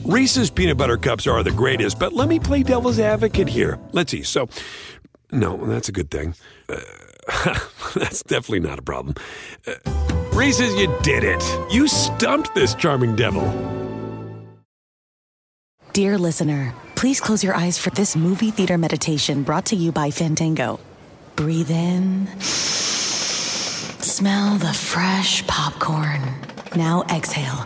Reese's peanut butter cups are the greatest, but let me play devil's advocate here. Let's see. So, no, that's a good thing. That's definitely not a problem. Reese's, you did it. You stumped this charming devil. Dear listener, please close your eyes for this movie theater meditation brought to you by Fandango. Breathe in. Smell the fresh popcorn. Now exhale.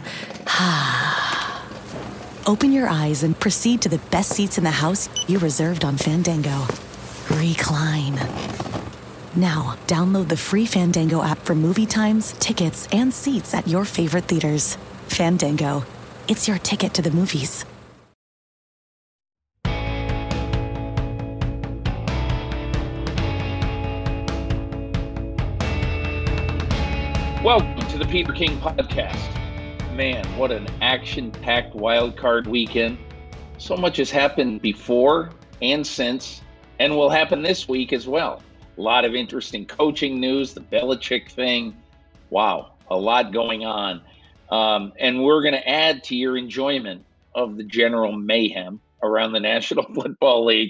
Open your eyes and proceed to the best seats in the house you reserved on Fandango. Recline. Now, download the free Fandango app for movie times, tickets, and seats at your favorite theaters. Fandango. It's your ticket to the movies. Welcome to the Peter King Podcast. Man, what an action-packed wild card weekend. So much has happened before and since, and will happen this week as well. A lot of interesting coaching news, the Belichick thing. Wow, a lot going on. And we're going to add to your enjoyment of the general mayhem around the National Football League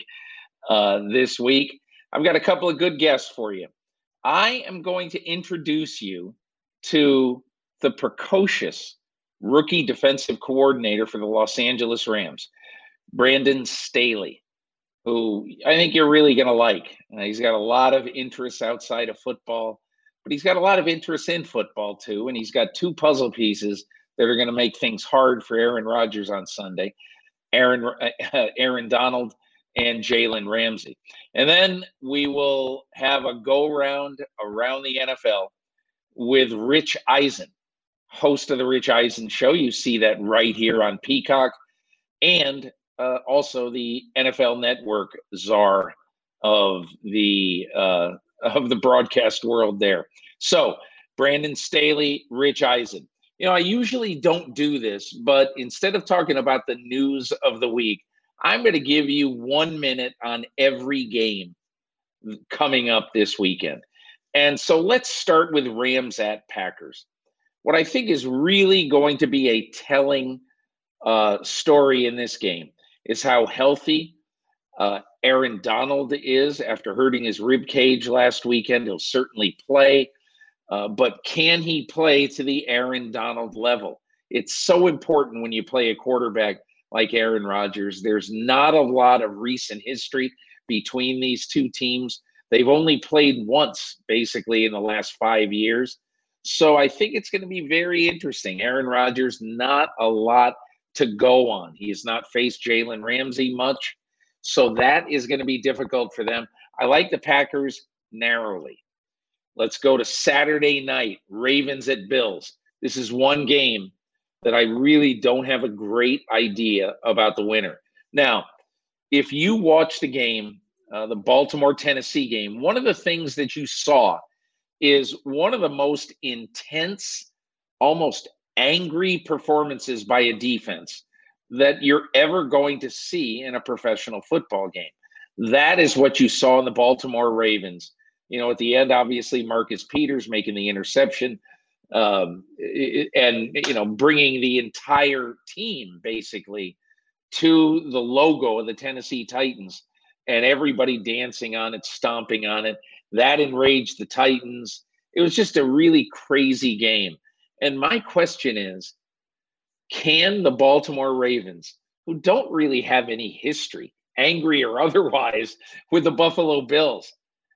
this week. I've got a couple of good guests for you. I am going to introduce you to the precocious rookie defensive coordinator for the Los Angeles Rams, Brandon Staley, who I think you're really going to like. He's got a lot of interests outside of football, but he's got a lot of interests in football too, and he's got two puzzle pieces that are going to make things hard for Aaron Rodgers on Sunday, Aaron Donald and Jalen Ramsey. And then we will have a go-round around the NFL with Rich Eisen, host of the Rich Eisen Show. You see that right here on Peacock, and also the NFL Network czar of the broadcast world there. So Brandon Staley, Rich Eisen. You know, I usually don't do this, but instead of talking about the news of the week, I'm going to give you 1 minute on every game coming up this weekend. And so let's start with Rams at Packers. What I think is really going to be a telling story in this game is how healthy Aaron Donald is after hurting his rib cage last weekend. He'll certainly play, but can he play to the Aaron Donald level? It's so important when you play a quarterback like Aaron Rodgers. There's not a lot of recent history between these two teams. They've only played once, basically, in the last 5 years. So I think it's going to be very interesting. Aaron Rodgers, not a lot to go on. He has not faced Jalen Ramsey much. So that is going to be difficult for them. I like the Packers narrowly. Let's go to Saturday night, Ravens at Bills. This is one game that I really don't have a great idea about the winner. Now, if you watch the game, the Baltimore-Tennessee game, one of the things that you saw is one of the most intense, almost angry performances by a defense that you're ever going to see in a professional football game. That is what you saw in the Baltimore Ravens. You know, at the end, obviously, Marcus Peters making the interception and, you know, bringing the entire team basically to the logo of the Tennessee Titans and everybody dancing on it, stomping on it. That enraged the Titans. It was just a really crazy game. And my question is, can the Baltimore Ravens, who don't really have any history, angry or otherwise, with the Buffalo Bills,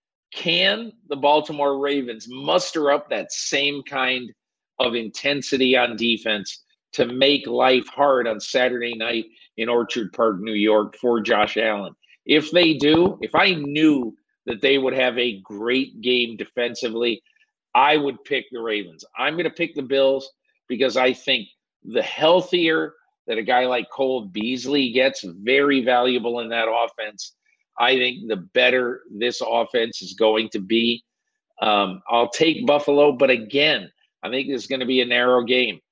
can the Baltimore Ravens muster up that same kind of intensity on defense to make life hard on Saturday night in Orchard Park, New York for Josh Allen? If they do, if I knew that they would have a great game defensively, I would pick the Ravens. I'm going to pick the Bills because I think the healthier that a guy like Cole Beasley gets, very valuable in that offense, I think the better this offense is going to be. I'll take Buffalo, but again, I think this is going to be a narrow game.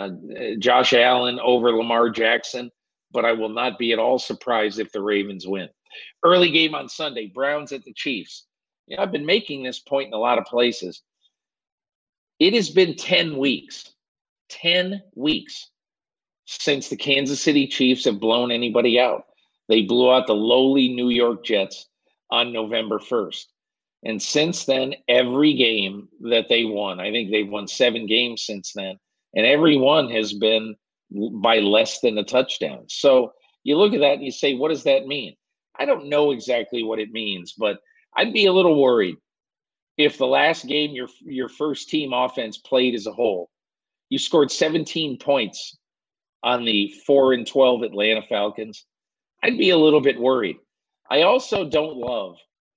Josh Allen over Lamar Jackson, but I will not be at all surprised if the Ravens win. Early game on Sunday, Browns at the Chiefs. You know, I've been making this point in a lot of places. It has been 10 weeks. 10 weeks since the Kansas City Chiefs have blown anybody out. They blew out the lowly New York Jets on November 1st. And since then, every game that they won, I think they've won 7 games since then, and every one has been by less than a touchdown. So you look at that and you say, what does that mean? I don't know exactly what it means, but I'd be a little worried if the last game your first team offense played as a whole, you scored 17 points on the 4-12 Atlanta Falcons. I'd be a little bit worried. I also don't love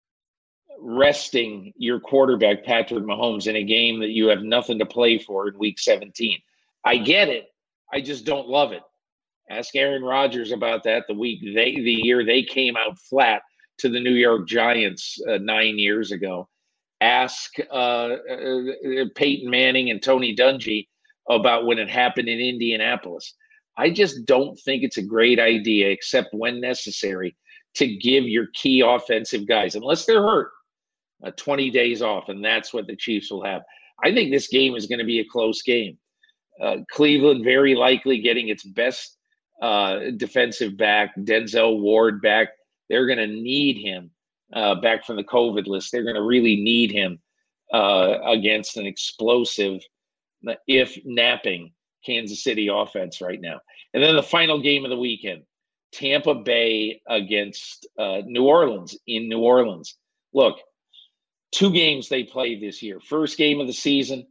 resting your quarterback, Patrick Mahomes, in a game that you have nothing to play for in week 17. I get it. I just don't love it. Ask Aaron Rodgers about that the year they came out flat to the New York Giants 9 years ago. Ask Peyton Manning and Tony Dungy about when it happened in Indianapolis. I just don't think it's a great idea, except when necessary, to give your key offensive guys, unless they're hurt, 20 days off, and that's what the Chiefs will have. I think this game is going to be a close game. Cleveland very likely getting its best defensive back, Denzel Ward, back. They're going to need him back from the COVID list. They're going to really need him against an explosive, if napping, Kansas City offense right now. And then the final game of the weekend, Tampa Bay against New Orleans in New Orleans. Look, 2 games they played this year. First game of the season,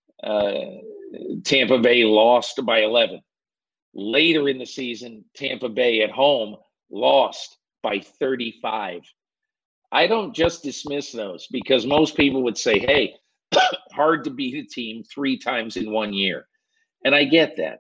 Tampa Bay lost by 11. Later in the season, Tampa Bay at home lost by 35. I don't just dismiss those because most people would say, hey, hard to beat a team 3 times in 1 year. And I get that.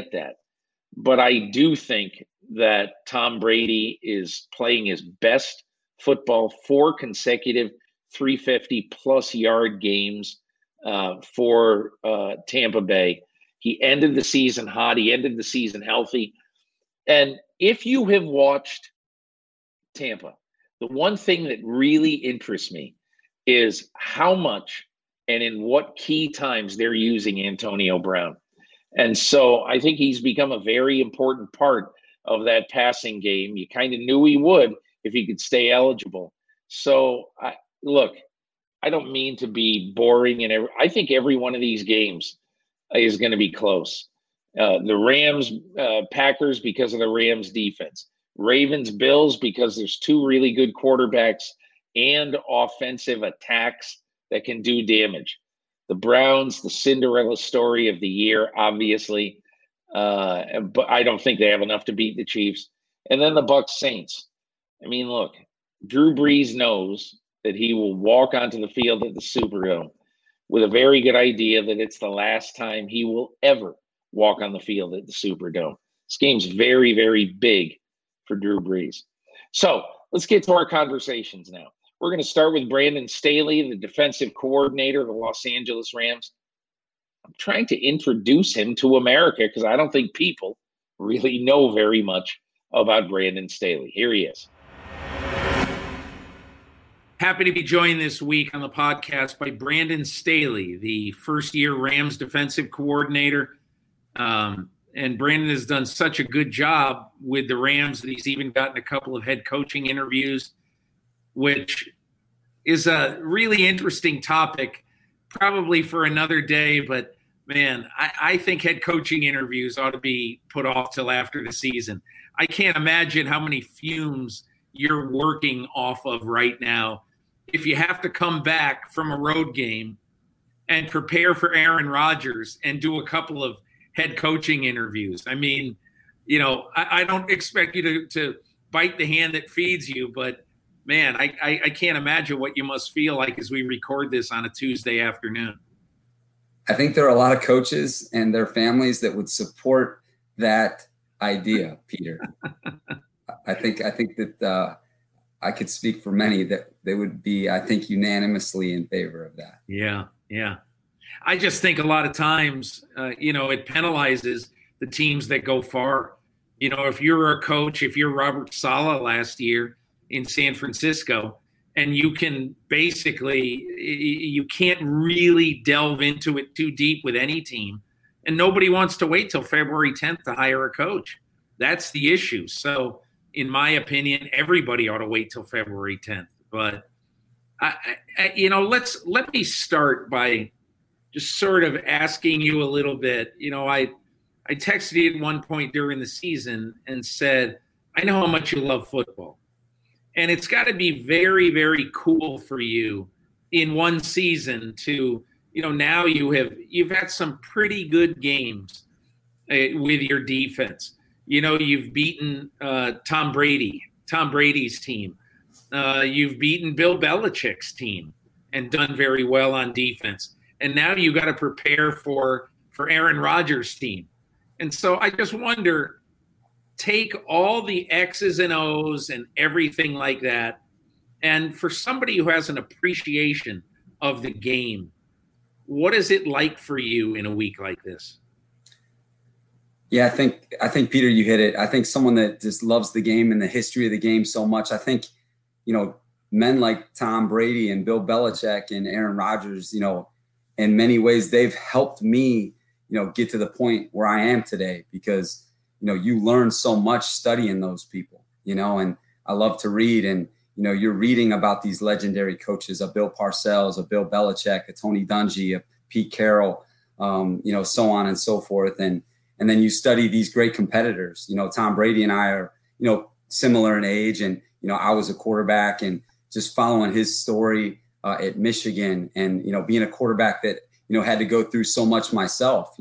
But I do think that Tom Brady is playing his best football, 4 consecutive 350-plus yard games for Tampa Bay. He ended the season hot. He ended the season healthy. And if you have watched Tampa, the one thing that really interests me is how much and in what key times they're using Antonio Brown. And so I think he's become a very important part of that passing game. You kind of knew he would if he could stay eligible. So, look, I don't mean to be boring. And I think every one of these games is going to be close. The Rams, Packers because of the Rams defense. Ravens, Bills because there's 2 really good quarterbacks and offensive attacks that can do damage. The Browns, the Cinderella story of the year, obviously. But I don't think they have enough to beat the Chiefs. And then the Bucs Saints. I mean, look, Drew Brees knows that he will walk onto the field at the Superdome with a very good idea that it's the last time he will ever walk on the field at the Superdome. This game's very, very big for Drew Brees. So let's get to our conversations now. We're going to start with Brandon Staley, the defensive coordinator of the Los Angeles Rams. I'm trying to introduce him to America because I don't think people really know very much about Brandon Staley. Here he is. Happy to be joined this week on the podcast by Brandon Staley, the first-year Rams defensive coordinator. And Brandon has done such a good job with the Rams that he's even gotten a couple of head coaching interviews, which is a really interesting topic, probably for another day. But, man, I think head coaching interviews ought to be put off till after the season. I can't imagine how many fumes you're working off of right now if you have to come back from a road game and prepare for Aaron Rodgers and do a couple of head coaching interviews. I mean, you know, I don't expect you to bite the hand that feeds you, but man, I can't imagine what you must feel like as we record this on a Tuesday afternoon. I think there are a lot of coaches and their families that would support that idea, Peter. I think that I could speak for many that they would be, I think, unanimously in favor of that. Yeah. I just think a lot of times, it penalizes the teams that go far. You know, if you're a coach, if you're Robert Saleh last year in San Francisco, and you can basically, you can't really delve into it too deep with any team And nobody wants to wait till February 10th to hire a coach. That's the issue. So in my opinion, everybody ought to wait till February 10th. But let me start by just sort of asking you a little bit. I texted you at one point during the season and said, I know how much you love football. And it's got to be very, very cool for you in one season to, now you've had some pretty good games with your defense. You've beaten Tom Brady's team. You've beaten Bill Belichick's team and done very well on defense. And now you got to prepare for Aaron Rodgers' team. And so I just wonder, take all the X's and O's and everything like that, and for somebody who has an appreciation of the game, what is it like for you in a week like this? Yeah, I think Peter, you hit it. I think someone that just loves the game and the history of the game so much. I think, men like Tom Brady and Bill Belichick and Aaron Rodgers, in many ways, they've helped me, get to the point where I am today because, you learn so much studying those people, and I love to read. And, you're reading about these legendary coaches, a Bill Parcells, a Bill Belichick, a Tony Dungy, a Pete Carroll, so on and so forth. And then you study these great competitors. Tom Brady and I are, similar in age. And, I was a quarterback, and just following his story at Michigan and, being a quarterback that, had to go through so much myself,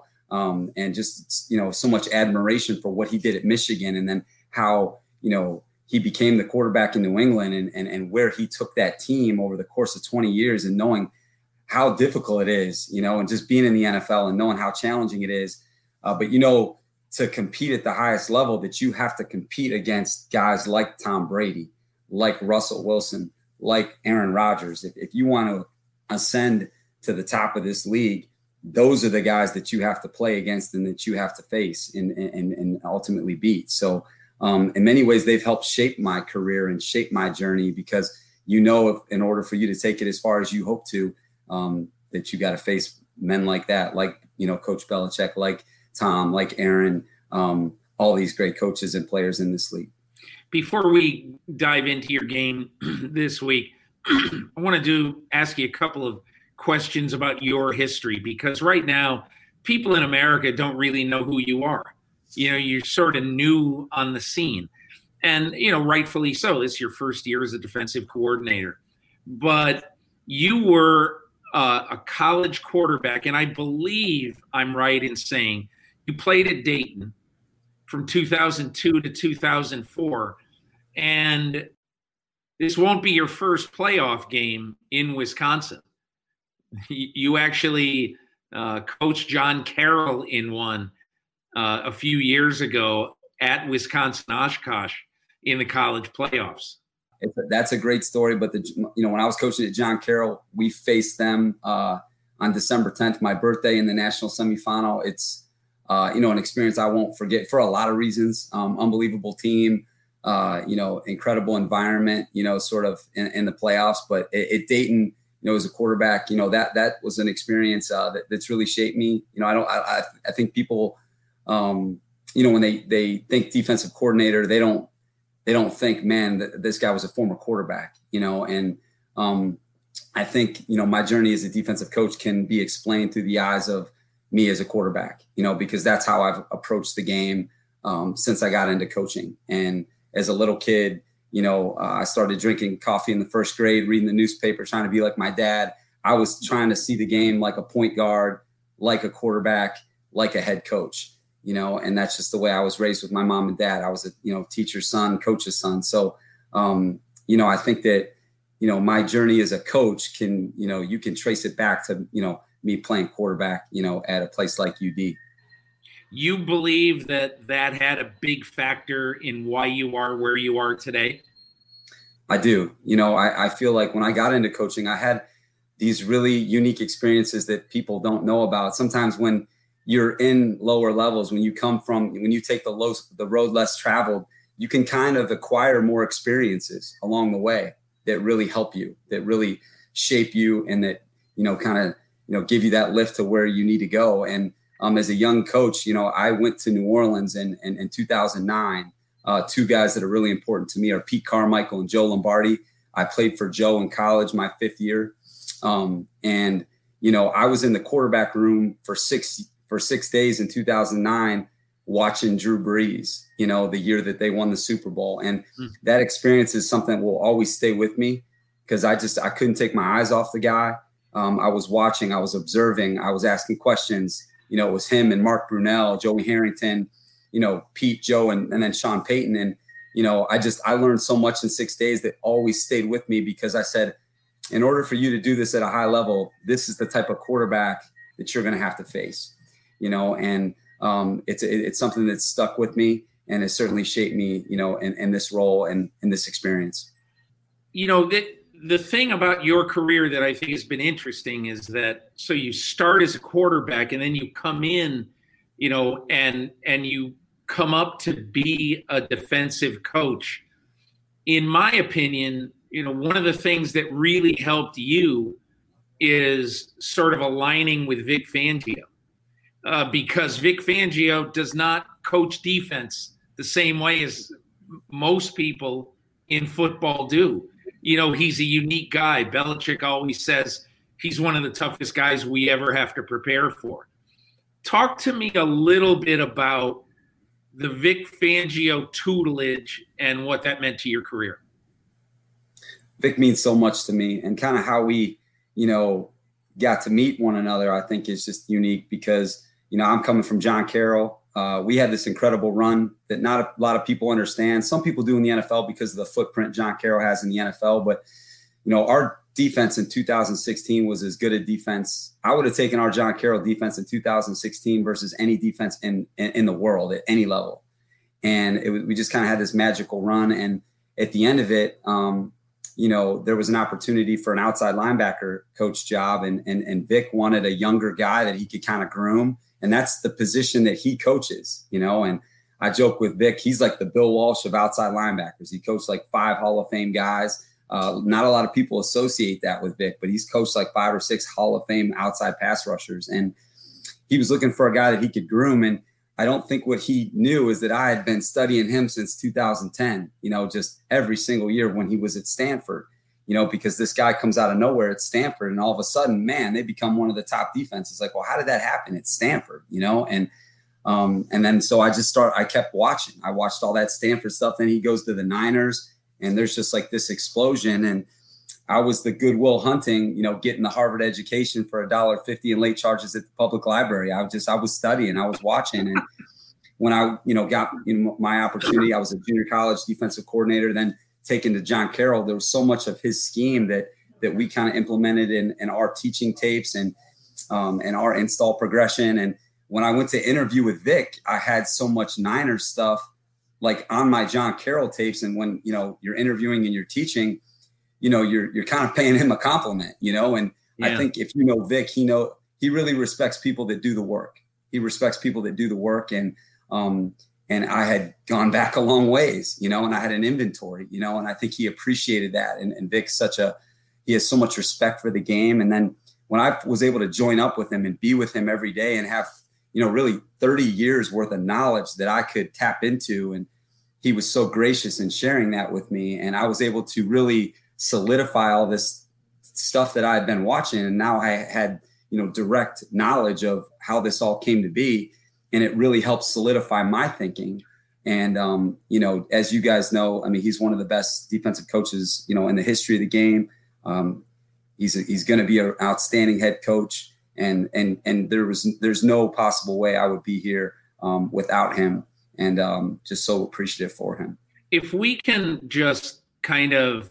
and just, so much admiration for what he did at Michigan, and then how, he became the quarterback in New England and where he took that team over the course of 20 years, and knowing how difficult it is, and just being in the NFL and knowing how challenging it is. But, to compete at the highest level, that you have to compete against guys like Tom Brady, like Russell Wilson, like Aaron Rodgers. If you want to ascend to the top of this league, those are the guys that you have to play against and that you have to face and ultimately beat. So in many ways, they've helped shape my career and shape my journey because, if in order for you to take it as far as you hope to, that you got to face men like that, like, Coach Belichick, like Tom, like Aaron, all these great coaches and players in this league. Before we dive into your game this week, I want to ask you a couple of questions about your history, because right now people in America don't really know who you are. You're sort of new on the scene, and, rightfully so. It's your first year as a defensive coordinator, but you were a college quarterback. And I believe I'm right in saying you played at Dayton from 2002 to 2004. And this won't be your first playoff game in Wisconsin. You actually coached John Carroll in one a few years ago at Wisconsin Oshkosh in the college playoffs. That's a great story. But when I was coaching at John Carroll, we faced them on December 10th, my birthday, in the national semifinal. It's an experience I won't forget for a lot of reasons. Unbelievable team, incredible environment, sort of in the playoffs. But at Dayton, as a quarterback, that was an experience that's really shaped me. I think people, when they think defensive coordinator, they don't think, man, this guy was a former quarterback, and I think, my journey as a defensive coach can be explained through the eyes of me as a quarterback, because that's how I've approached the game since I got into coaching. And as a little kid, I started drinking coffee in the first grade, reading the newspaper, trying to be like my dad. I was trying to see the game like a point guard, like a quarterback, like a head coach, and that's just the way I was raised with my mom and dad. I was a, teacher's son, coach's son. So, I think that, my journey as a coach can, you can trace it back to, me playing quarterback, at a place like UD. You believe that had a big factor in why you are where you are today? I do. I feel like when I got into coaching, I had these really unique experiences that people don't know about. Sometimes when you're in lower levels, when you take the road less traveled, you can kind of acquire more experiences along the way that really help you, that really shape you, and that, kind of, give you that lift to where you need to go. And as a young coach, I went to New Orleans in 2009. Two guys that are really important to me are Pete Carmichael and Joe Lombardi. I played for Joe in college my 5th year. And I was in the quarterback room for 6 days in 2009 watching Drew Brees, the year that they won the Super Bowl. And that experience is something that will always stay with me because I couldn't take my eyes off the guy. I was watching, I was observing, I was asking questions. It was him and Mark Brunell, Joey Harrington, Pete, Joe, and then Sean Payton. And, I learned so much in 6 days that always stayed with me because I said, in order for you to do this at a high level, this is the type of quarterback that you're going to have to face, and it's something that's stuck with me and has certainly shaped me, in this role and in this experience. The thing about your career that I think has been interesting is that, so you start as a quarterback and then you come in, and you come up to be a defensive coach. In my opinion, one of the things that really helped you is sort of aligning with Vic Fangio, because Vic Fangio does not coach defense the same way as most people in football do. He's a unique guy. Belichick always says he's one of the toughest guys we ever have to prepare for. Talk to me a little bit about the Vic Fangio tutelage and what that meant to your career. Vic means so much to me, and kind of how we, got to meet one another, I think is just unique because, I'm coming from John Carroll. We had this incredible run that not a lot of people understand. Some people do in the NFL because of the footprint John Carroll has in the NFL. But, our defense in 2016 was as good a defense. I would have taken our John Carroll defense in 2016 versus any defense in the world at any level. And we just kind of had this magical run. And at the end of it, there was an opportunity for an outside linebacker coach job. And Vic wanted a younger guy that he could kind of groom. And that's the position that he coaches, and I joke with Vic, he's like the Bill Walsh of outside linebackers. He coached like 5 Hall of Fame guys. Not a lot of people associate that with Vic, but he's coached like 5 or 6 Hall of Fame outside pass rushers. And he was looking for a guy that he could groom. And I don't think what he knew is that I had been studying him since 2010, just every single year when he was at Stanford. Because this guy comes out of nowhere at Stanford and all of a sudden, man, they become one of the top defenses. Like, well, how did that happen at Stanford? And then so I kept watching. I watched all that Stanford stuff. Then he goes to the Niners and there's just like this explosion. And I was the Goodwill Hunting, getting the Harvard education for $1.50 in late charges at the public library. I was studying, I was watching. And when I, got my opportunity, I was a junior college defensive coordinator, then taken to John Carroll. There was so much of his scheme that we kind of implemented in our teaching tapes and our install progression. And when I went to interview with Vic, I had so much Niners stuff like on my John Carroll tapes. And when, you're interviewing and you're teaching, you're kind of paying him a compliment, and yeah. I think if Vic, he really respects people that do the work. He respects people that do the work. And I had gone back a long ways, and I had an inventory, and I think he appreciated that. And Vic's he has so much respect for the game. And then when I was able to join up with him and be with him every day and have, really 30 years worth of knowledge that I could tap into. And he was so gracious in sharing that with me. And I was able to really solidify all this stuff that I had been watching. And now I had, direct knowledge of how this all came to be. And it really helped solidify my thinking. And, as you guys know, he's one of the best defensive coaches, in the history of the game. He's going to be an outstanding head coach. And there's no possible way I would be here without him. And just so appreciative for him. If we can just kind of,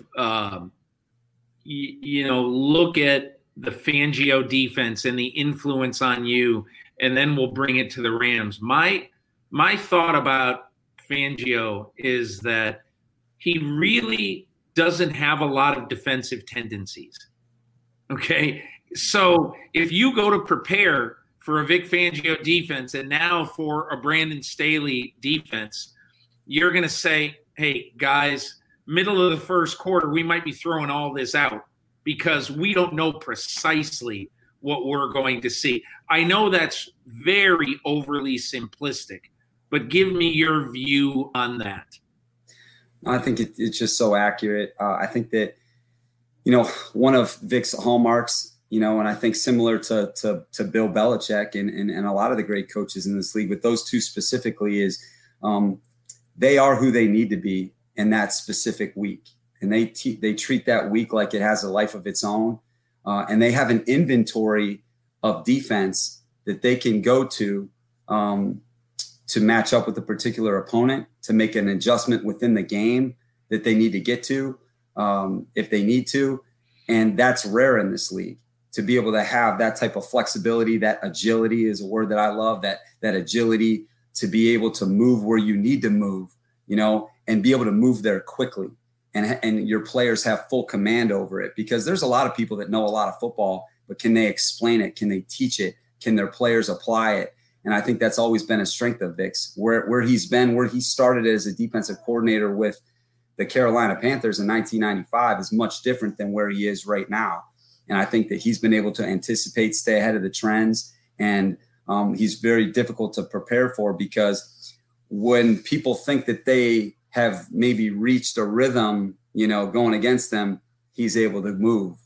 look at the Fangio defense and the influence on you, and then we'll bring it to the Rams. My thought about Fangio is that he really doesn't have a lot of defensive tendencies. Okay. So if you go to prepare for a Vic Fangio defense and now for a Brandon Staley defense, you're going to say, hey, guys, middle of the first quarter, we might be throwing all this out because we don't know precisely what we're going to see. I know that's very overly simplistic, but give me your view on that. I think it's just so accurate. I think that, one of Vic's hallmarks, and I think similar to Bill Belichick and a lot of the great coaches in this league, but those two specifically is they are who they need to be in that specific week. And they treat that week like it has a life of its own. And they have an inventory of defense that they can go to match up with a particular opponent, to make an adjustment within the game that they need to get to if they need to. And that's rare in this league, to be able to have that type of flexibility. That agility is a word that I love, that agility to be able to move where you need to move, and be able to move there quickly. And your players have full command over it, because there's a lot of people that know a lot of football, but can they explain it? Can they teach it? Can their players apply it? And I think that's always been a strength of Vic's, where he's been, where he started as a defensive coordinator with the Carolina Panthers in 1995 is much different than where he is right now. And I think that he's been able to anticipate, stay ahead of the trends. And he's very difficult to prepare for, because when people think that they have maybe reached a rhythm, going against them, he's able to move,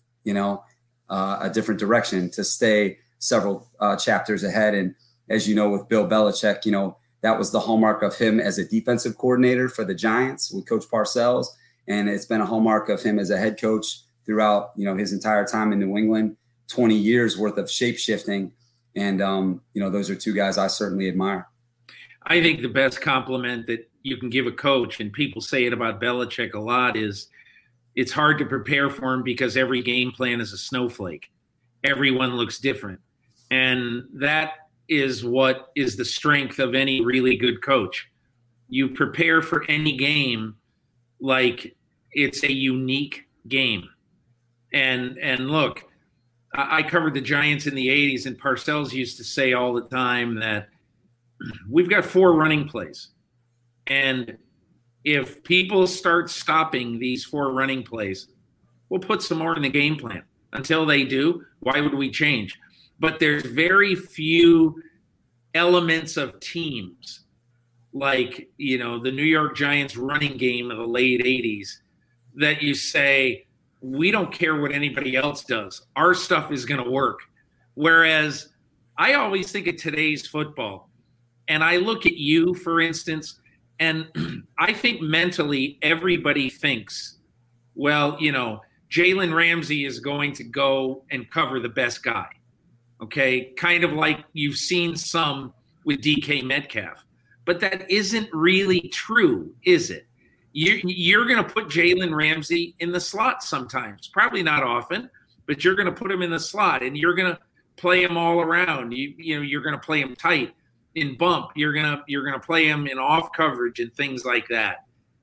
a different direction to stay several chapters ahead. And as you know, with Bill Belichick, that was the hallmark of him as a defensive coordinator for the Giants with Coach Parcells. And it's been a hallmark of him as a head coach throughout, his entire time in New England, 20 years worth of shape shifting. And, those are two guys I certainly admire. I think the best compliment that you can give a coach, and people say it about Belichick a lot, is it's hard to prepare for him because every game plan is a snowflake. Everyone looks different. And that is what is the strength of any really good coach. You prepare for any game like it's a unique game. And look, I covered the Giants in the 80s, and Parcells used to say all the time that we've got 4 running plays. And if people start stopping these 4 running plays, we'll put some more in the game plan. Until they do, why would we change? But there's very few elements of teams like, the New York Giants running game of the late 80s that you say, we don't care what anybody else does. Our stuff is going to work. Whereas I always think of today's football, and I look at you, for instance, and I think mentally everybody thinks, well, Jalen Ramsey is going to go and cover the best guy. Okay, kind of like you've seen some with DK Metcalf. But that isn't really true, is it? You're going to put Jalen Ramsey in the slot sometimes. Probably not often, but you're going to put him in the slot, and you're going to play him all around. You're going to play him tight in bump. You're going to play him in off coverage and things like that.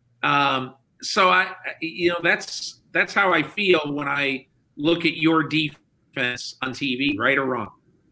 So that's how I feel when I look at your defense on TV, right or wrong.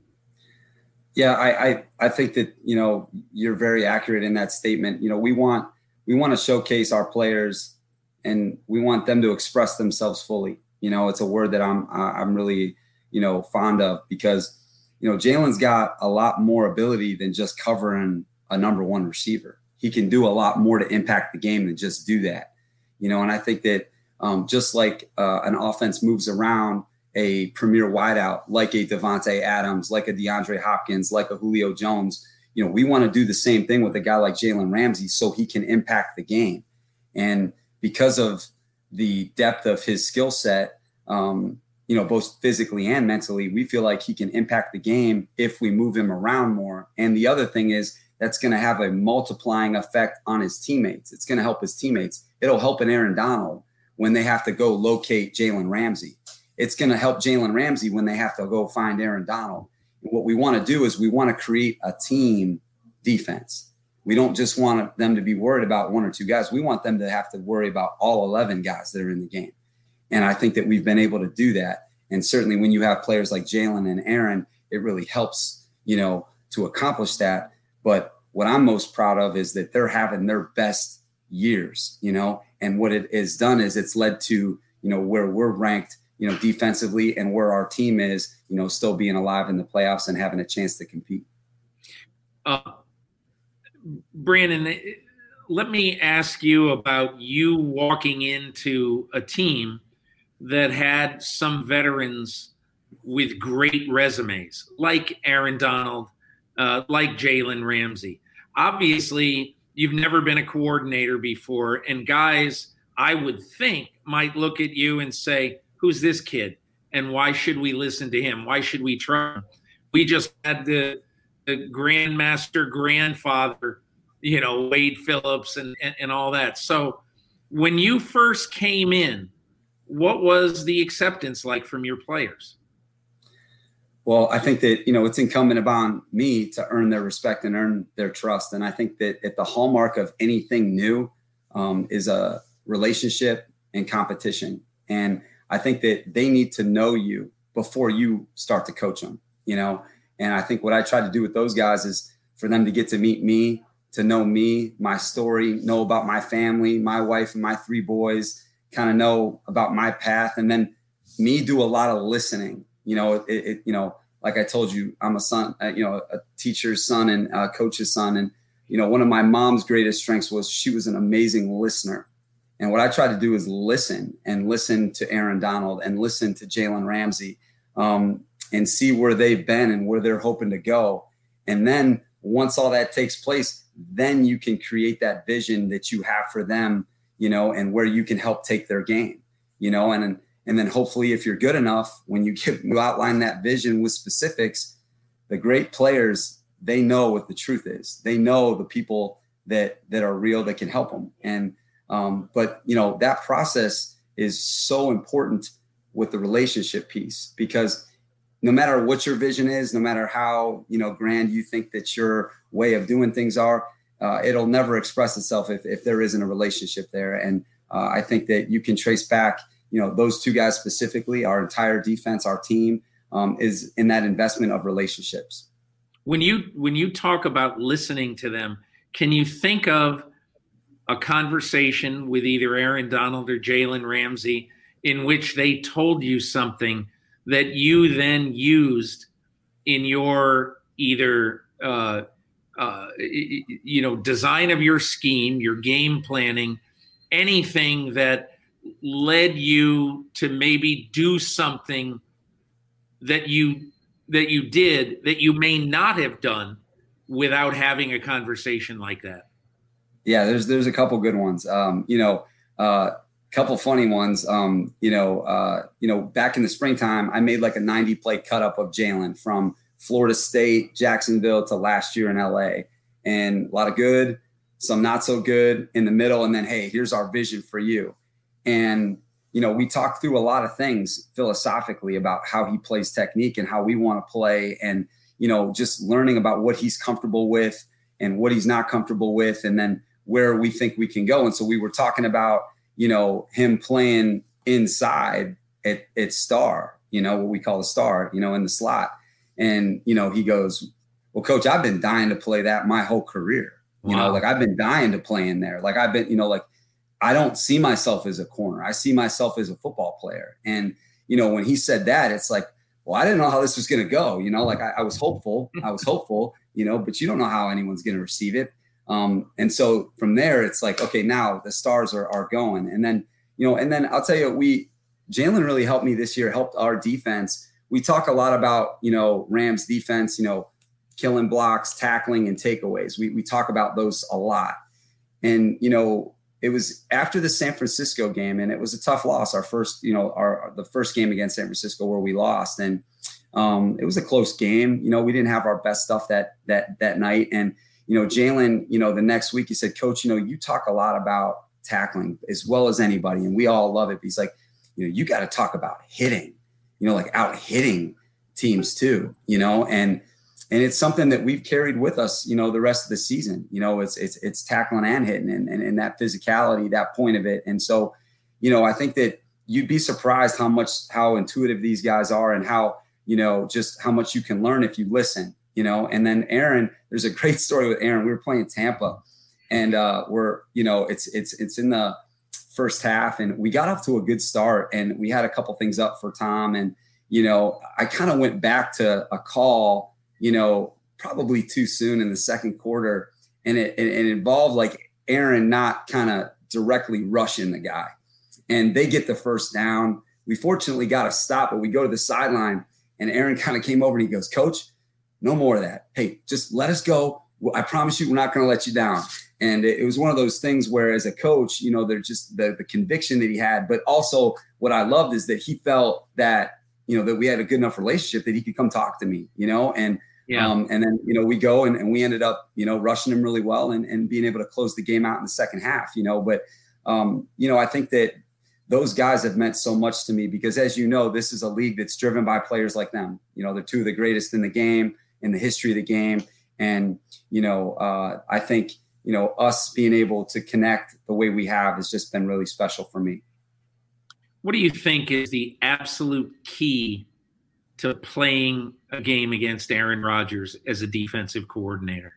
Yeah, I think that, you're very accurate in that statement. We want to showcase our players, and we want them to express themselves fully. It's a word that I'm really, fond of, because, Jalen's got a lot more ability than just covering a number 1 receiver. He can do a lot more to impact the game than just do that. And I think that just like an offense moves around a premier wideout, like a Devontae Adams, like a DeAndre Hopkins, like a Julio Jones, we want to do the same thing with a guy like Jalen Ramsey so he can impact the game. And because of the depth of his skill set, both physically and mentally, we feel like he can impact the game if we move him around more. And the other thing is that's going to have a multiplying effect on his teammates. It's going to help his teammates. It'll help an Aaron Donald when they have to go locate Jalen Ramsey. It's going to help Jalen Ramsey when they have to go find Aaron Donald. And what we want to do is we want to create a team defense. We don't just want them to be worried about 1 or 2 guys. We want them to have to worry about all 11 guys that are in the game. And I think that we've been able to do that. And certainly when you have players like Jalen and Aaron, it really helps, to accomplish that. But what I'm most proud of is that they're having their best years, and what it has done is it's led to, where we're ranked defensively, and where our team is, still being alive in the playoffs and having a chance to compete. Brandon, let me ask you about you walking into a team that had some veterans with great resumes, like Aaron Donald, like Jalen Ramsey. Obviously, you've never been a coordinator before, and guys, I would think, might look at you and say, who's this kid? And why should we listen to him? Why should we trust him? We just had the grandmaster grandfather, Wade Phillips and all that. So when you first came in, what was the acceptance like from your players? Well, I think that, it's incumbent upon me to earn their respect and earn their trust. And I think that at the hallmark of anything new is a relationship and competition. And I think that they need to know you before you start to coach them, And I think what I try to do with those guys is for them to get to meet me, to know me, my story, know about my family, my wife and my 3 boys, kind of know about my path. And then me do a lot of listening. Like I told you, I'm a son, a teacher's son and a coach's son. And, one of my mom's greatest strengths was she was an amazing listener. And what I try to do is listen to Aaron Donald and listen to Jalen Ramsey and see where they've been and where they're hoping to go. And then once all that takes place, then you can create that vision that you have for them, and where you can help take their game, and then hopefully if you're good enough, when you outline that vision with specifics, the great players, they know what the truth is. They know the people that are real, that can help them. And, but that process is so important with the relationship piece, because no matter what your vision is, no matter how, grand you think that your way of doing things are, it'll never express itself if there isn't a relationship there. And I think that you can trace back, those 2 guys specifically, our entire defense, our team is in that investment of relationships. When you talk about listening to them, can you think of a conversation with either Aaron Donald or Jalen Ramsey in which they told you something that you then used in your either design of your scheme, your game planning, anything that led you to maybe do something that you did that you may not have done without having a conversation like that? Yeah, there's a couple good ones. Couple funny ones. Back in the springtime, I made like a 90 play cut up of Jalen from Florida State, Jacksonville to last year in LA, and a lot of good, some not so good in the middle. And then, hey, here's our vision for you. And, we talked through a lot of things philosophically about how he plays technique and how we want to play, and, just learning about what he's comfortable with and what he's not comfortable with, and then where we think we can go. And so we were talking about, him playing inside at star, what we call the star, in the slot. And, he goes, well, coach, I've been dying to play that my whole career. Wow. I've been dying to play in there. I've been, I don't see myself as a corner. I see myself as a football player. And, when he said that, it's like, well, I didn't know how this was going to go. I was hopeful, but you don't know how anyone's going to receive it. And so from there, it's like, okay, now the stars are going. And then, I'll tell you, Jalen really helped me this year, helped our defense. We talk a lot about, Rams defense, killing blocks, tackling, and takeaways. We talk about those a lot. And, it was after the San Francisco game, and it was a tough loss. Our first, the first game against San Francisco where we lost. And it was a close game. We didn't have our best stuff that night. And, Jalen, the next week he said, coach, you talk a lot about tackling as well as anybody, and we all love it. But he's like, you got to talk about hitting, out hitting teams too, and it's something that we've carried with us, the rest of the season. It's tackling and hitting and that physicality, that point of it. And so, I think that you'd be surprised how intuitive these guys are, and how, just how much you can learn if you listen. And then Aaron, there's a great story with Aaron. We were playing Tampa, and it's in the first half, and we got off to a good start, and we had a couple things up for Tom. And, I kind of went back to a call, probably too soon in the second quarter. And it involved like Aaron not kind of directly rushing the guy. And they get the first down. We fortunately got a stop, but we go to the sideline, and Aaron kind of came over and he goes, "Coach, no more of that. Hey, just let us go. I promise you, we're not going to let you down." And it was one of those things where, as a coach, there's just the conviction that he had. But also what I loved is that he felt that, that we had a good enough relationship that he could come talk to me, and then, we go and we ended up, rushing him really well and being able to close the game out in the second half, but, I think that those guys have meant so much to me because, as this is a league that's driven by players like them. They're two of the greatest in the game, in the history of the game. And, I think, us being able to connect the way we have has just been really special for me. What do you think is the absolute key to playing a game against Aaron Rodgers as a defensive coordinator?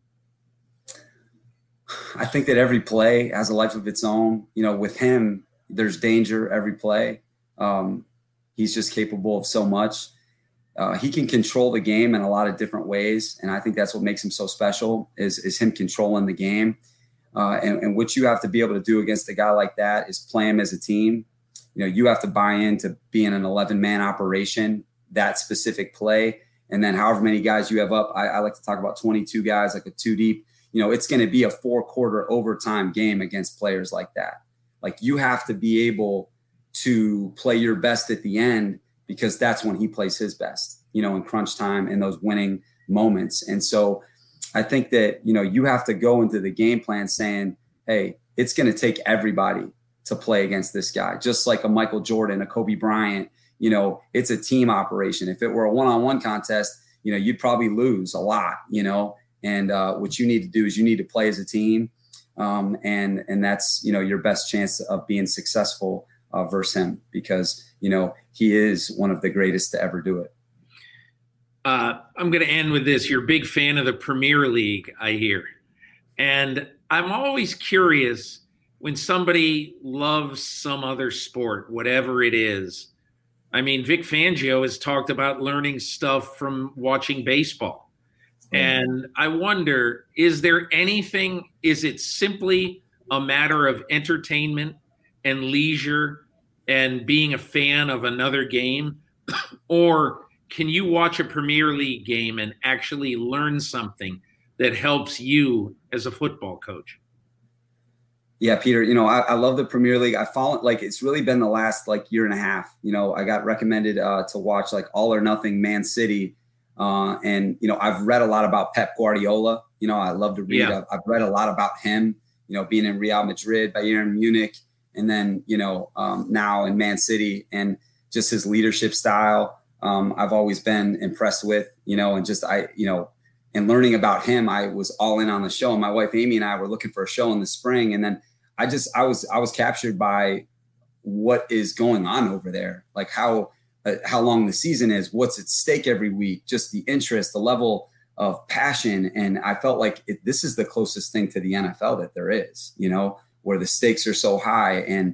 I think that every play has a life of its own. With him, there's danger every play. He's just capable of so much. He can control the game in a lot of different ways. And I think that's what makes him so special is him controlling the game. And what you have to be able to do against a guy like that is play him as a team. You have to buy into being an 11-man operation, that specific play. And then however many guys you have up, I like to talk about 22 guys, like a 2 deep. It's going to be a 4-quarter overtime game against players like that. Like, you have to be able to play your best at the end, because that's when he plays his best, in crunch time and those winning moments. And so I think that, you have to go into the game plan saying, hey, it's going to take everybody to play against this guy, just like a Michael Jordan, a Kobe Bryant. It's a team operation. If it were a one-on-one contest, you'd probably lose a lot, and what you need to do is you need to play as a team. And that's, your best chance of being successful versus him, because, he is one of the greatest to ever do it. I'm going to end with this. You're a big fan of the Premier League, I hear. And I'm always curious when somebody loves some other sport, whatever it is. I mean, Vic Fangio has talked about learning stuff from watching baseball. And I wonder, is it simply a matter of entertainment and leisure and being a fan of another game? Or can you watch a Premier League game and actually learn something that helps you as a football coach? Yeah, Peter, I love the Premier League. I follow, it's really been the last year and a half. I got recommended to watch All or Nothing Man City. And I've read a lot about Pep Guardiola. I love to read. Yeah. I've read a lot about him, being in Real Madrid, Bayern Munich, and then, now in Man City, and just his leadership style. I've always been impressed with, and just, and learning about him, I was all in on the show. And my wife, Amy, and I were looking for a show in the spring. And then I was captured by what is going on over there, how long the season is, what's at stake every week, just the interest, the level of passion. And I felt like this is the closest thing to the NFL that there is, where the stakes are so high. And,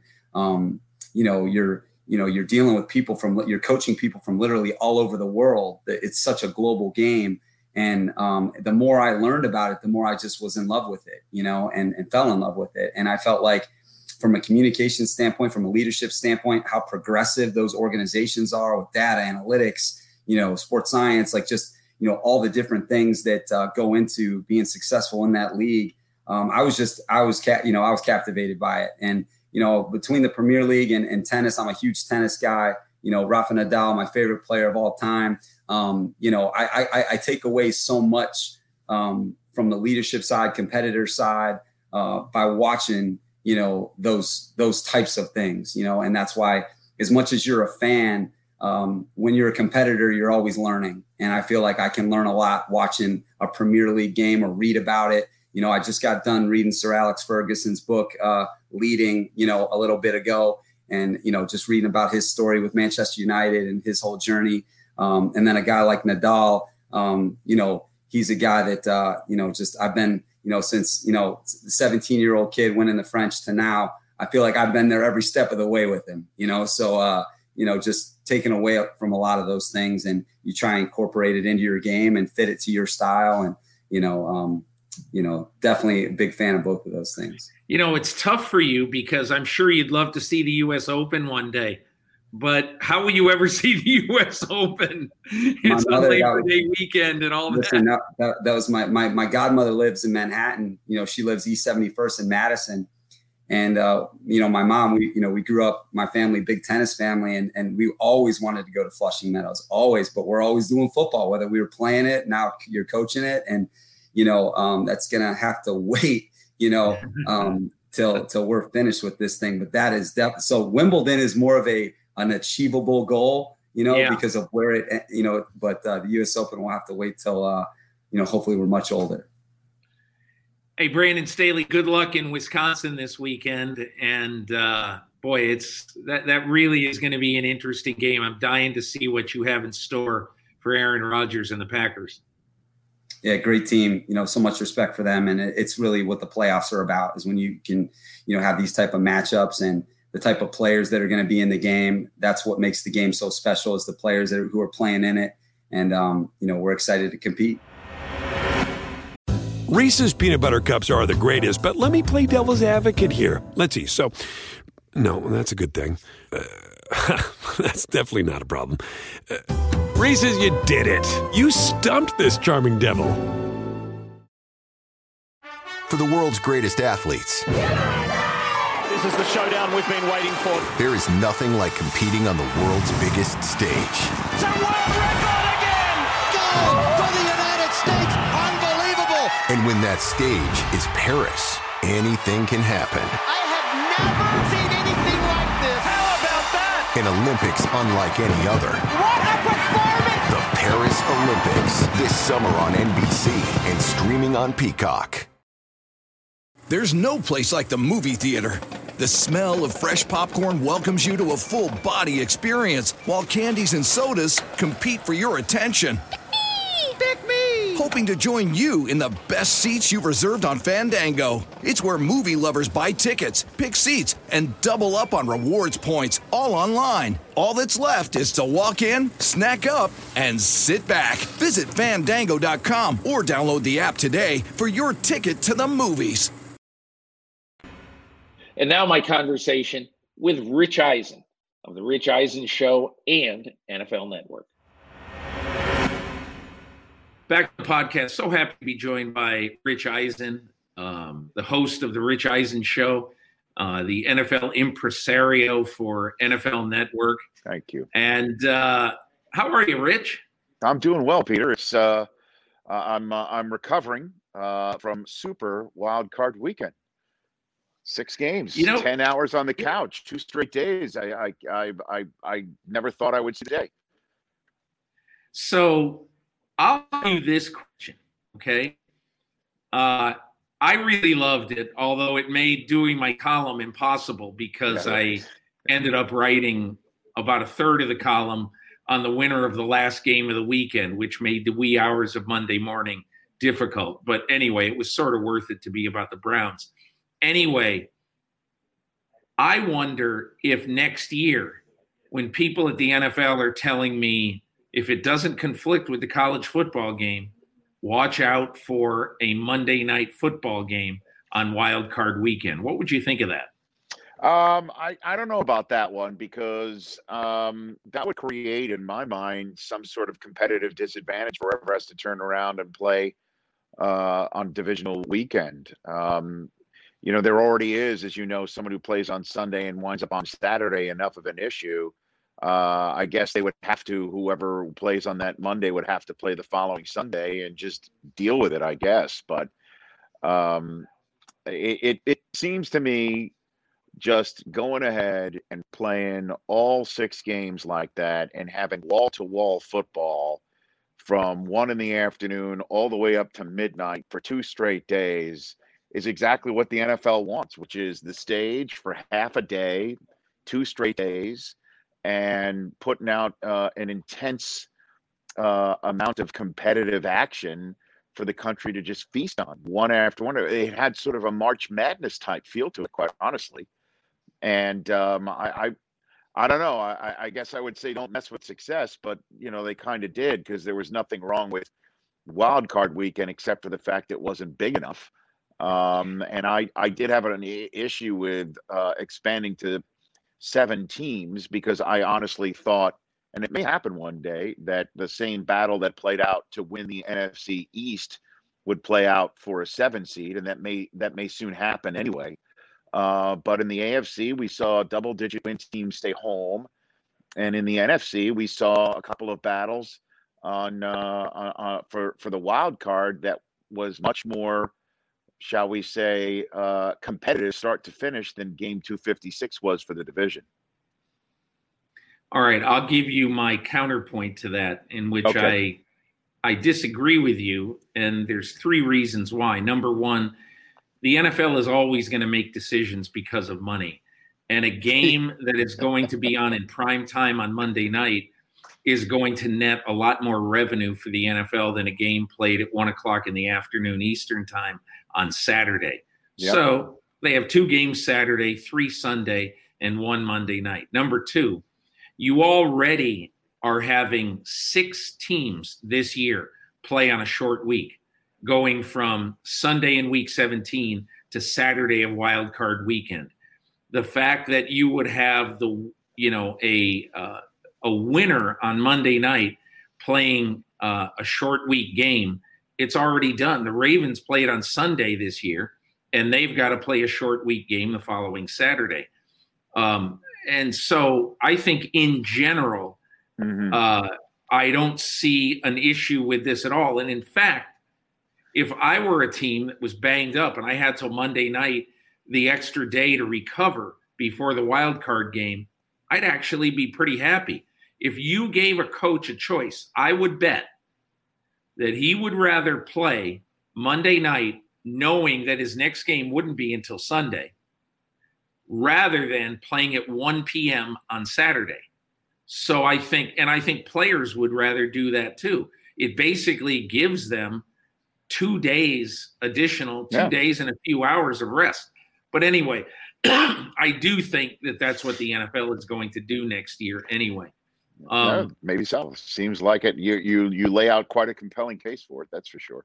you're dealing with people you're coaching people from literally all over the world. It's such a global game. And the more I learned about it, the more I just was in love with it, and fell in love with it. And I felt like, from a communication standpoint, from a leadership standpoint, how progressive those organizations are with data analytics, sports science, all the different things that go into being successful in that league. I was captivated by it. And, between the Premier League and tennis, I'm a huge tennis guy. Rafa Nadal, my favorite player of all time. I take away so much from the leadership side, competitor side, by watching, those types of things, and that's why, as much as you're a fan, when you're a competitor, you're always learning. And I feel like I can learn a lot watching a Premier League game or read about it. I just got done reading Sir Alex Ferguson's book, Leading, a little bit ago, and, just reading about his story with Manchester United and his whole journey. And then a guy like Nadal, he's a guy that, I've been, since, the 17-year-old kid winning the French to now, I feel like I've been there every step of the way with him, so, just taking away from a lot of those things, and you try and incorporate it into your game and fit it to your style. And, definitely a big fan of both of those things. It's tough for you because I'm sure you'd love to see the U.S. Open one day, but how will you ever see the U.S. Open? It's a Labor Day weekend and all that. That was my godmother lives in Manhattan. She lives East 71st in Madison. And, my mom, we grew up, my family, big tennis family, and we always wanted to go to Flushing Meadows, always, but we're always doing football, whether we were playing it, now you're coaching it. And, that's going to have to wait, till we're finished with this thing. But that is definitely, so Wimbledon is more of an achievable goal, because of where it, but the U.S. Open will have to wait till, hopefully we're much older. Hey, Brandon Staley, good luck in Wisconsin this weekend. And boy, that really is going to be an interesting game. I'm dying to see what you have in store for Aaron Rodgers and the Packers. Yeah, great team. So much respect for them. And it's really what the playoffs are about, is when you can, have these type of matchups and the type of players that are going to be in the game. That's what makes the game so special, is the players who are playing in it. And, we're excited to compete. Reese's Peanut Butter Cups are the greatest, but let me play devil's advocate here. Let's see. So, no, that's a good thing. That's definitely not a problem. Reese's, you did it. You stumped this charming devil. For the world's greatest athletes. This is the showdown we've been waiting for. There is nothing like competing on the world's biggest stage. It's a world record again! Gold for the United States! Unbelievable! And when that stage is Paris, anything can happen. I have never seen anything like this. How about that? An Olympics unlike any other. What a performance! The Paris Olympics, this summer on NBC and streaming on Peacock. There's no place like the movie theater. The smell of fresh popcorn welcomes you to a full-body experience, while candies and sodas compete for your attention. Pick me! Hoping to join you in the best seats you've reserved on Fandango. It's where movie lovers buy tickets, pick seats, and double up on rewards points, all online. All that's left is to walk in, snack up, and sit back. Visit Fandango.com or download the app today for your ticket to the movies. And now my conversation with Rich Eisen of The Rich Eisen Show and NFL Network. Back to the podcast. So happy to be joined by Rich Eisen, the host of The Rich Eisen Show, the NFL impresario for NFL Network. Thank you. And how are you, Rich? I'm doing well, Peter. It's I'm recovering from Super Wild Card Weekend. 6 games, 10 hours on the couch, 2 straight days. I never thought I would see the day. So I'll ask you this question, okay? I really loved it, although it made doing my column impossible because I ended up writing about a third of the column on the winner of the last game of the weekend, which made the wee hours of Monday morning difficult. But anyway, it was sort of worth it to be about the Browns. Anyway, I wonder if next year, when people at the NFL are telling me if it doesn't conflict with the college football game, watch out for a Monday night football game on Wild Card Weekend. What would you think of that? I don't know about that one, because that would create, in my mind, some sort of competitive disadvantage for whoever has to turn around and play on divisional weekend. There already is, as you know, someone who plays on Sunday and winds up on Saturday, enough of an issue. I guess they would have to, whoever plays on that Monday would have to play the following Sunday and just deal with it, I guess. But it seems to me just going ahead and playing all 6 games like that and having wall-to-wall football from 1 p.m. all the way up to midnight for 2 straight days is exactly what the NFL wants, which is the stage for half a day, 2 straight days, and putting out an intense amount of competitive action for the country to just feast on one after one. It had sort of a March Madness type feel to it, quite honestly. And I don't know. I guess I would say don't mess with success, but they kind of did, because there was nothing wrong with wild card weekend except for the fact it wasn't big enough. And I did have an issue with expanding to 7 teams, because I honestly thought, and it may happen one day, that the same battle that played out to win the NFC East would play out for a 7 seed, and that may soon happen anyway. But in the AFC, we saw double-digit win teams stay home, and in the NFC, we saw a couple of battles for the wild card that was much more, shall we say, competitive start to finish than game 256 was for the division. All right, I'll give you my counterpoint to that, in which I disagree with you, and there's 3 reasons why. Number one, the NFL is always going to make decisions because of money, and a game that is going to be on in prime time on Monday night is going to net a lot more revenue for the NFL than a game played at 1:00 in the afternoon Eastern time on Saturday. Yep. So they have 2 games Saturday, 3 Sunday, and 1 Monday night. Number 2, you already are having 6 teams this year play on a short week, going from Sunday in week 17 to Saturday of wild card weekend. The fact that you would have a winner on Monday night playing a short week game, it's already done. The Ravens played on Sunday this year, and they've got to play a short week game the following Saturday. And so I think in general, I don't see an issue with this at all. And in fact, if I were a team that was banged up and I had till Monday night, the extra day to recover before the wild card game, I'd actually be pretty happy. If you gave a coach a choice, I would bet that he would rather play Monday night knowing that his next game wouldn't be until Sunday, rather than playing at 1 p.m. on Saturday. So I think players would rather do that too. It basically gives them 2 days additional, 2 days and a few hours of rest. But anyway, I do think that that's what the NFL is going to do next year anyway. Maybe so. Seems like it. You lay out quite a compelling case for it. That's for sure.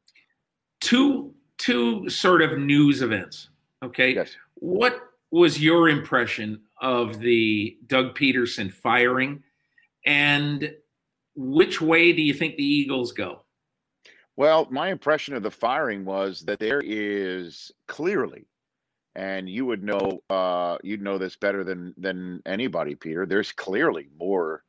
Two sort of news events. Okay. Yes. What was your impression of the Doug Peterson firing, and which way do you think the Eagles go? Well, my impression of the firing was that there is clearly, and you would know, you'd know this better than anybody, Peter. There's clearly more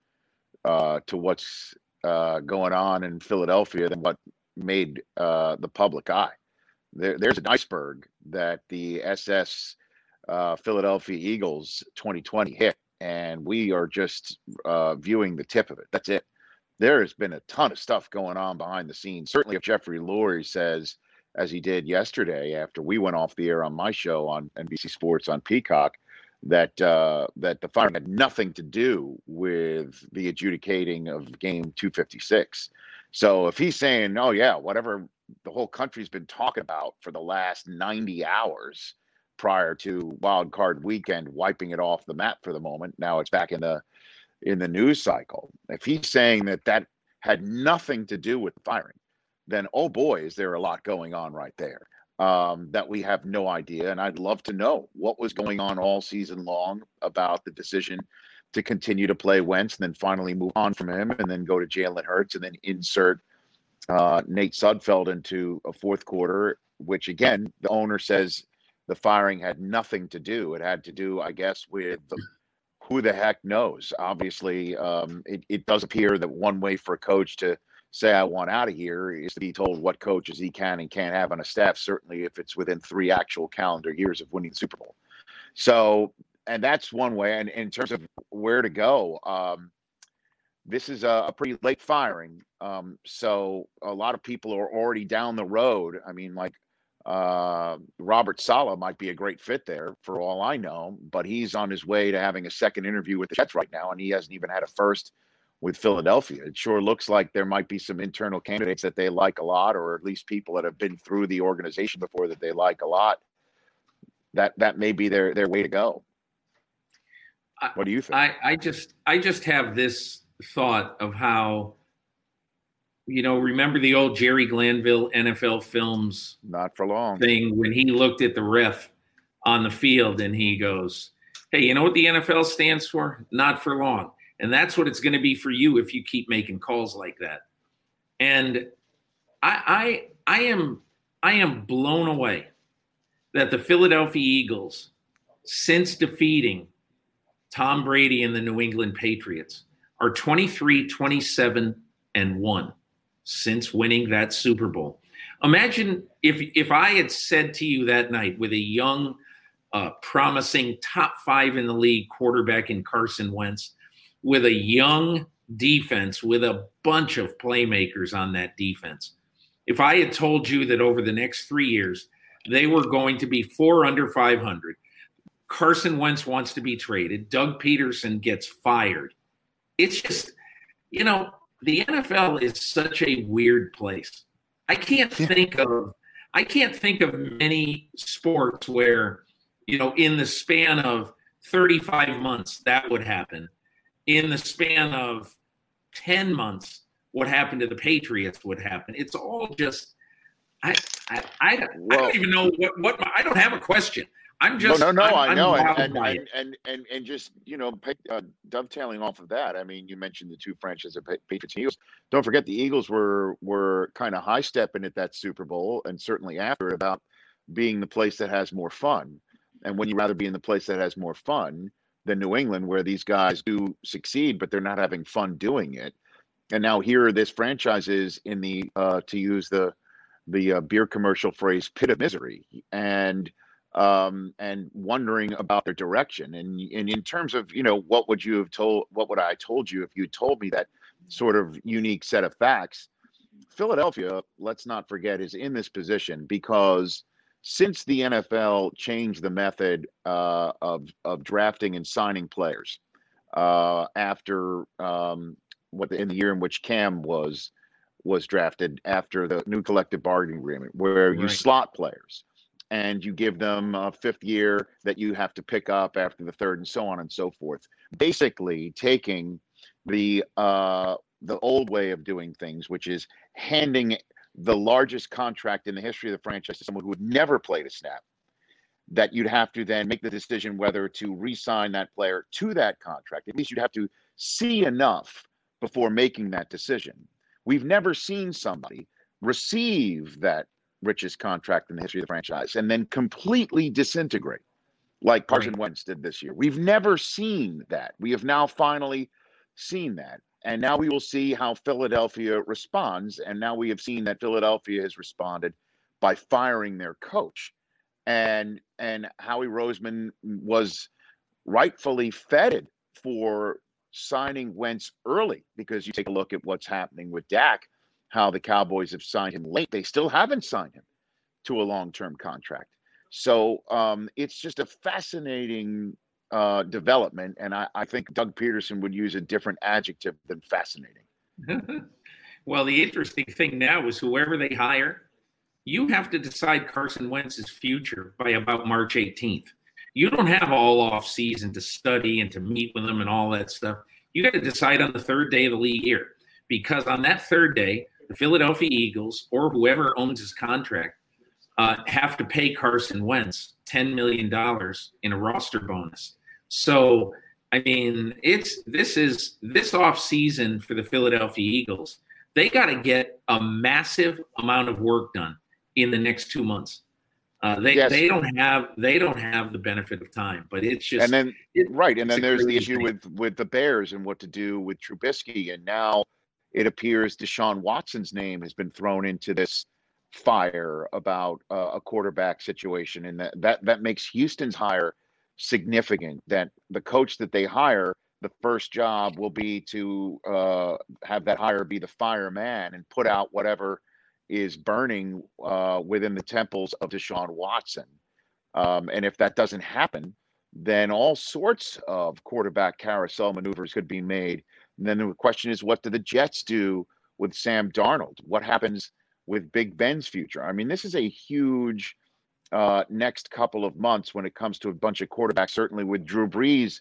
to what's going on in Philadelphia than what made the public eye. There's an iceberg that the SS Philadelphia Eagles 2020 hit, and we are just viewing the tip of it. That's it. There has been a ton of stuff going on behind the scenes. Certainly if Jeffrey Lurie says, as he did yesterday after we went off the air on my show on NBC Sports on Peacock, that the firing had nothing to do with the adjudicating of game 256. So if he's saying, oh yeah, whatever the whole country's been talking about for the last 90 hours prior to wild card weekend, wiping it off the map for the moment, now it's back in the news cycle. If he's saying that had nothing to do with the firing, then oh boy, is there a lot going on right there that we have no idea. And I'd love to know what was going on all season long about the decision to continue to play Wentz and then finally move on from him and then go to Jalen Hurts and then insert Nate Sudfeld into a fourth quarter, which again, the owner says the firing had nothing to do. It had to do, I guess, with who the heck knows. Obviously, it does appear that one way for a coach to say I want out of here is to be told what coaches he can and can't have on a staff, certainly if it's within 3 actual calendar years of winning the Super Bowl. So, and that's one way. And in terms of where to go, this is a pretty late firing. So a lot of people are already down the road. I mean, like Robert Saleh might be a great fit there for all I know, but he's on his way to having a second interview with the Jets right now, and he hasn't even had a first with Philadelphia. It sure looks like there might be some internal candidates that they like a lot, or at least people that have been through the organization before that they like a lot. That may be their way to go. What do you think? I just have this thought of how, remember the old Jerry Glanville NFL Films Not for long thing when he looked at the ref on the field and he goes, hey, you know what the NFL stands for? Not for long. And that's what it's going to be for you if you keep making calls like that. And I am blown away that the Philadelphia Eagles, since defeating Tom Brady and the New England Patriots, are 23-27-1 since winning that Super Bowl. Imagine if I had said to you that night with a young, promising top 5 in the league quarterback in Carson Wentz, with a young defense, with a bunch of playmakers on that defense. If I had told you that over the next 3 years, they were going to be 4 under 500, Carson Wentz wants to be traded, Doug Peterson gets fired. It's just, the NFL is such a weird place. I can't think of many sports where, in the span of 35 months, that would happen. In the span of 10 months, what happened to the Patriots would happen. It's all just, I don't even know what I don't have a question. I'm just I know, and just dovetailing off of that. I mean, you mentioned the two franchises of Patriots and Eagles. Don't forget the Eagles were kind of high stepping at that Super Bowl, and certainly after, about being the place that has more fun. And when you rather be in the place that has more fun than New England, where these guys do succeed, but they're not having fun doing it. And now here, this franchise is in the to use the beer commercial phrase, pit of misery, and wondering about their direction. And in terms of, what would I told you if you told me that sort of unique set of facts? Philadelphia, let's not forget, is in this position because since the NFL changed the method of drafting and signing players after in the year in which Cam was drafted, after the new collective bargaining agreement, where you slot players and you give them a 5th year that you have to pick up after the 3rd, and so on and so forth. Basically taking the old way of doing things, which is handing the largest contract in the history of the franchise to someone who had never played a snap, that you'd have to then make the decision whether to re-sign that player to that contract. At least you'd have to see enough before making that decision. We've never seen somebody receive that richest contract in the history of the franchise and then completely disintegrate like Carson Wentz did this year. We've never seen that. We have now finally seen that. And now we will see how Philadelphia responds. And now we have seen that Philadelphia has responded by firing their coach. And Howie Roseman was rightfully feted for signing Wentz early, because you take a look at what's happening with Dak, how the Cowboys have signed him late. They still haven't signed him to a long-term contract. So it's just a fascinating development. And I think Doug Peterson would use a different adjective than fascinating. Well, the interesting thing now is whoever they hire, you have to decide Carson Wentz's future by about March 18th. You don't have all off season to study and to meet with them and all that stuff. You got to decide on the 3rd day of the league year, because on that 3rd day, the Philadelphia Eagles or whoever owns his contract have to pay Carson Wentz $10 million in a roster bonus. So, I mean, this off season for the Philadelphia Eagles. They got to get a massive amount of work done in the next 2 months. They don't have the benefit of time, but it's just, and then and then there's the issue with the Bears and what to do with Trubisky, and now it appears Deshaun Watson's name has been thrown into this fire about a quarterback situation, and that makes Houston's hire significant. That the coach that they hire, the first job will be to have that hire be the fireman and put out whatever is burning within the temples of Deshaun Watson. And if that doesn't happen, then all sorts of quarterback carousel maneuvers could be made. And then the question is, what do the Jets do with Sam Darnold? What happens with Big Ben's future? I mean, this is a huge next couple of months when it comes to a bunch of quarterbacks, certainly with Drew Brees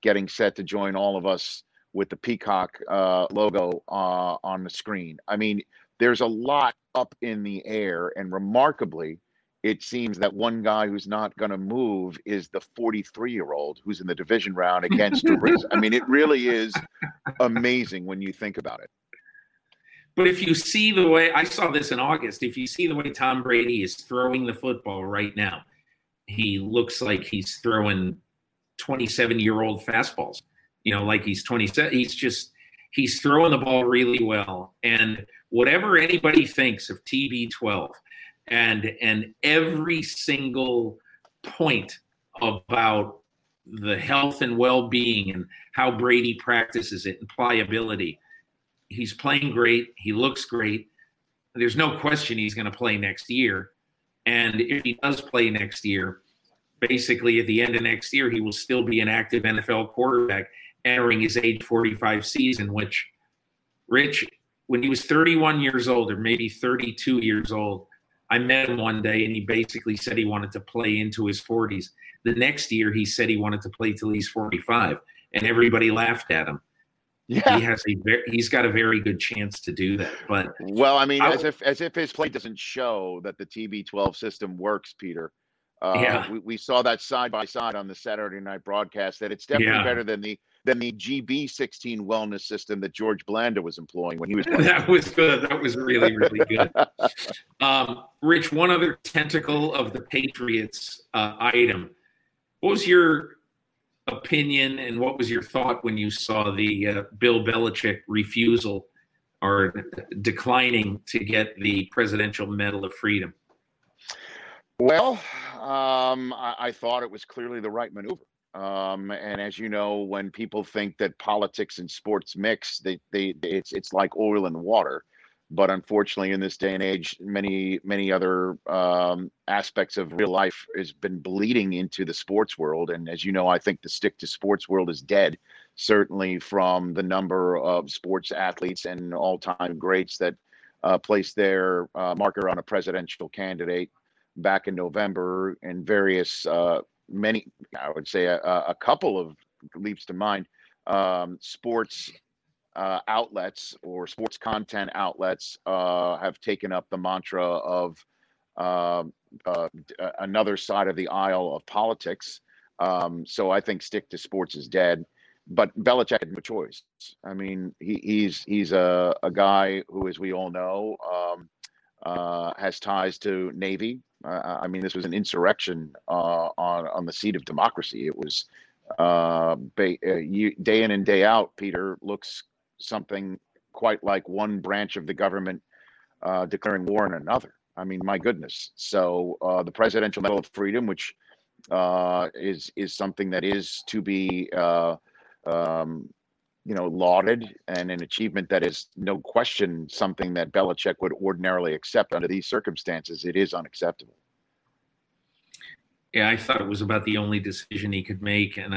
getting set to join all of us with the Peacock logo on the screen. I mean, there's a lot up in the air, and remarkably, it seems that one guy who's not going to move is the 43-year-old who's in the division round against Reese. I mean, it really is amazing when you think about it. But if you see the way, I saw this in August, if you see the way Tom Brady is throwing the football right now, he looks like he's throwing 27-year-old fastballs, like he's 27. He's throwing the ball really well. And whatever anybody thinks of TB12 and every single point about the health and well-being and how Brady practices it and pliability, he's playing great. He looks great. There's no question he's going to play next year. And if he does play next year, basically at the end of next year, he will still be an active NFL quarterback entering his age 45 season, which, Rich, when he was 31 years old or maybe 32 years old, I met him one day and he basically said he wanted to play into his 40s. The next year, he said he wanted to play till he's 45, and everybody laughed at him. Yeah, he's got a very good chance to do that. But well, I mean, as if his play doesn't show that the TB12 system works, Peter. We saw that side by side on the Saturday night broadcast. That it's definitely better than the GB16 wellness system that George Blanda was employing when he was playing. That was good. That was really, really good. Rich, one other tentacle of the Patriots item. What was your opinion and what was your thought when you saw the Bill Belichick refusal or declining to get the Presidential Medal of Freedom? Well, I thought it was clearly the right maneuver. And as you know, when people think that politics and sports mix, it's like oil and water. But unfortunately, in this day and age, many other aspects of real life has been bleeding into the sports world. And as you know, I think the stick to sports world is dead, certainly from the number of sports athletes and all-time greats that placed their marker on a presidential candidate back in November, and various many, I would say a couple of leaps to mind, sports outlets or sports content outlets have taken up the mantra of another side of the aisle of politics. So I think stick to sports is dead. But Belichick had no choice. I mean, he's a guy who, as we all know, has ties to Navy. I mean, this was an insurrection on the seat of democracy. It was day in and day out, Peter, looks something quite like one branch of the government declaring war on another. I mean, my goodness. So the Presidential Medal of Freedom, which is something that is to be lauded, and an achievement that is no question something that Belichick would ordinarily accept under these circumstances, it is unacceptable. Yeah, I thought it was about the only decision he could make, and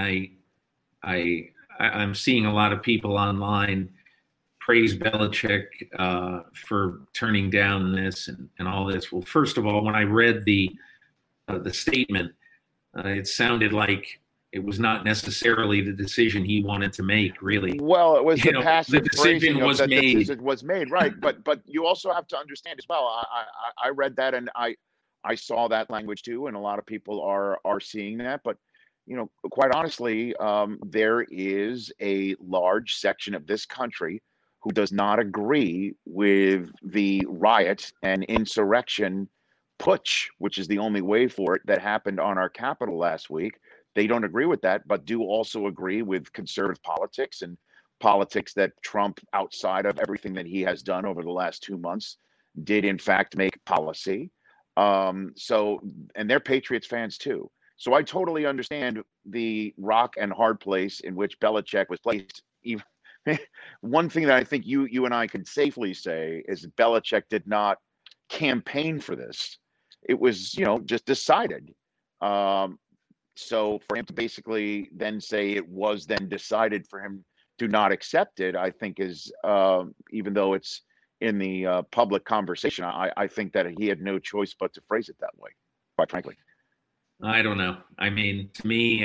I'm seeing a lot of people online praise Belichick for turning down this and all this. Well, first of all, when I read the statement, it sounded like it was not necessarily the decision he wanted to make, really. Well, it was the decision was made. It was made, right? But you also have to understand as well. I read that and I saw that language too, and a lot of people are seeing that. But quite honestly, there is a large section of this country who does not agree with the riot and insurrection putsch, which is the only way for it, that happened on our Capitol last week. They don't agree with that, but do also agree with conservative politics and politics that Trump, outside of everything that he has done over the last 2 months, did in fact make policy. And they're Patriots fans too. So I totally understand the rock and hard place in which Belichick was placed. Even one thing that I think you and I can safely say is Belichick did not campaign for this. It was, just decided. So for him to basically then say it was then decided for him to not accept it, I think is, even though it's in the public conversation, I think that he had no choice but to phrase it that way, quite frankly. I don't know. I mean, to me,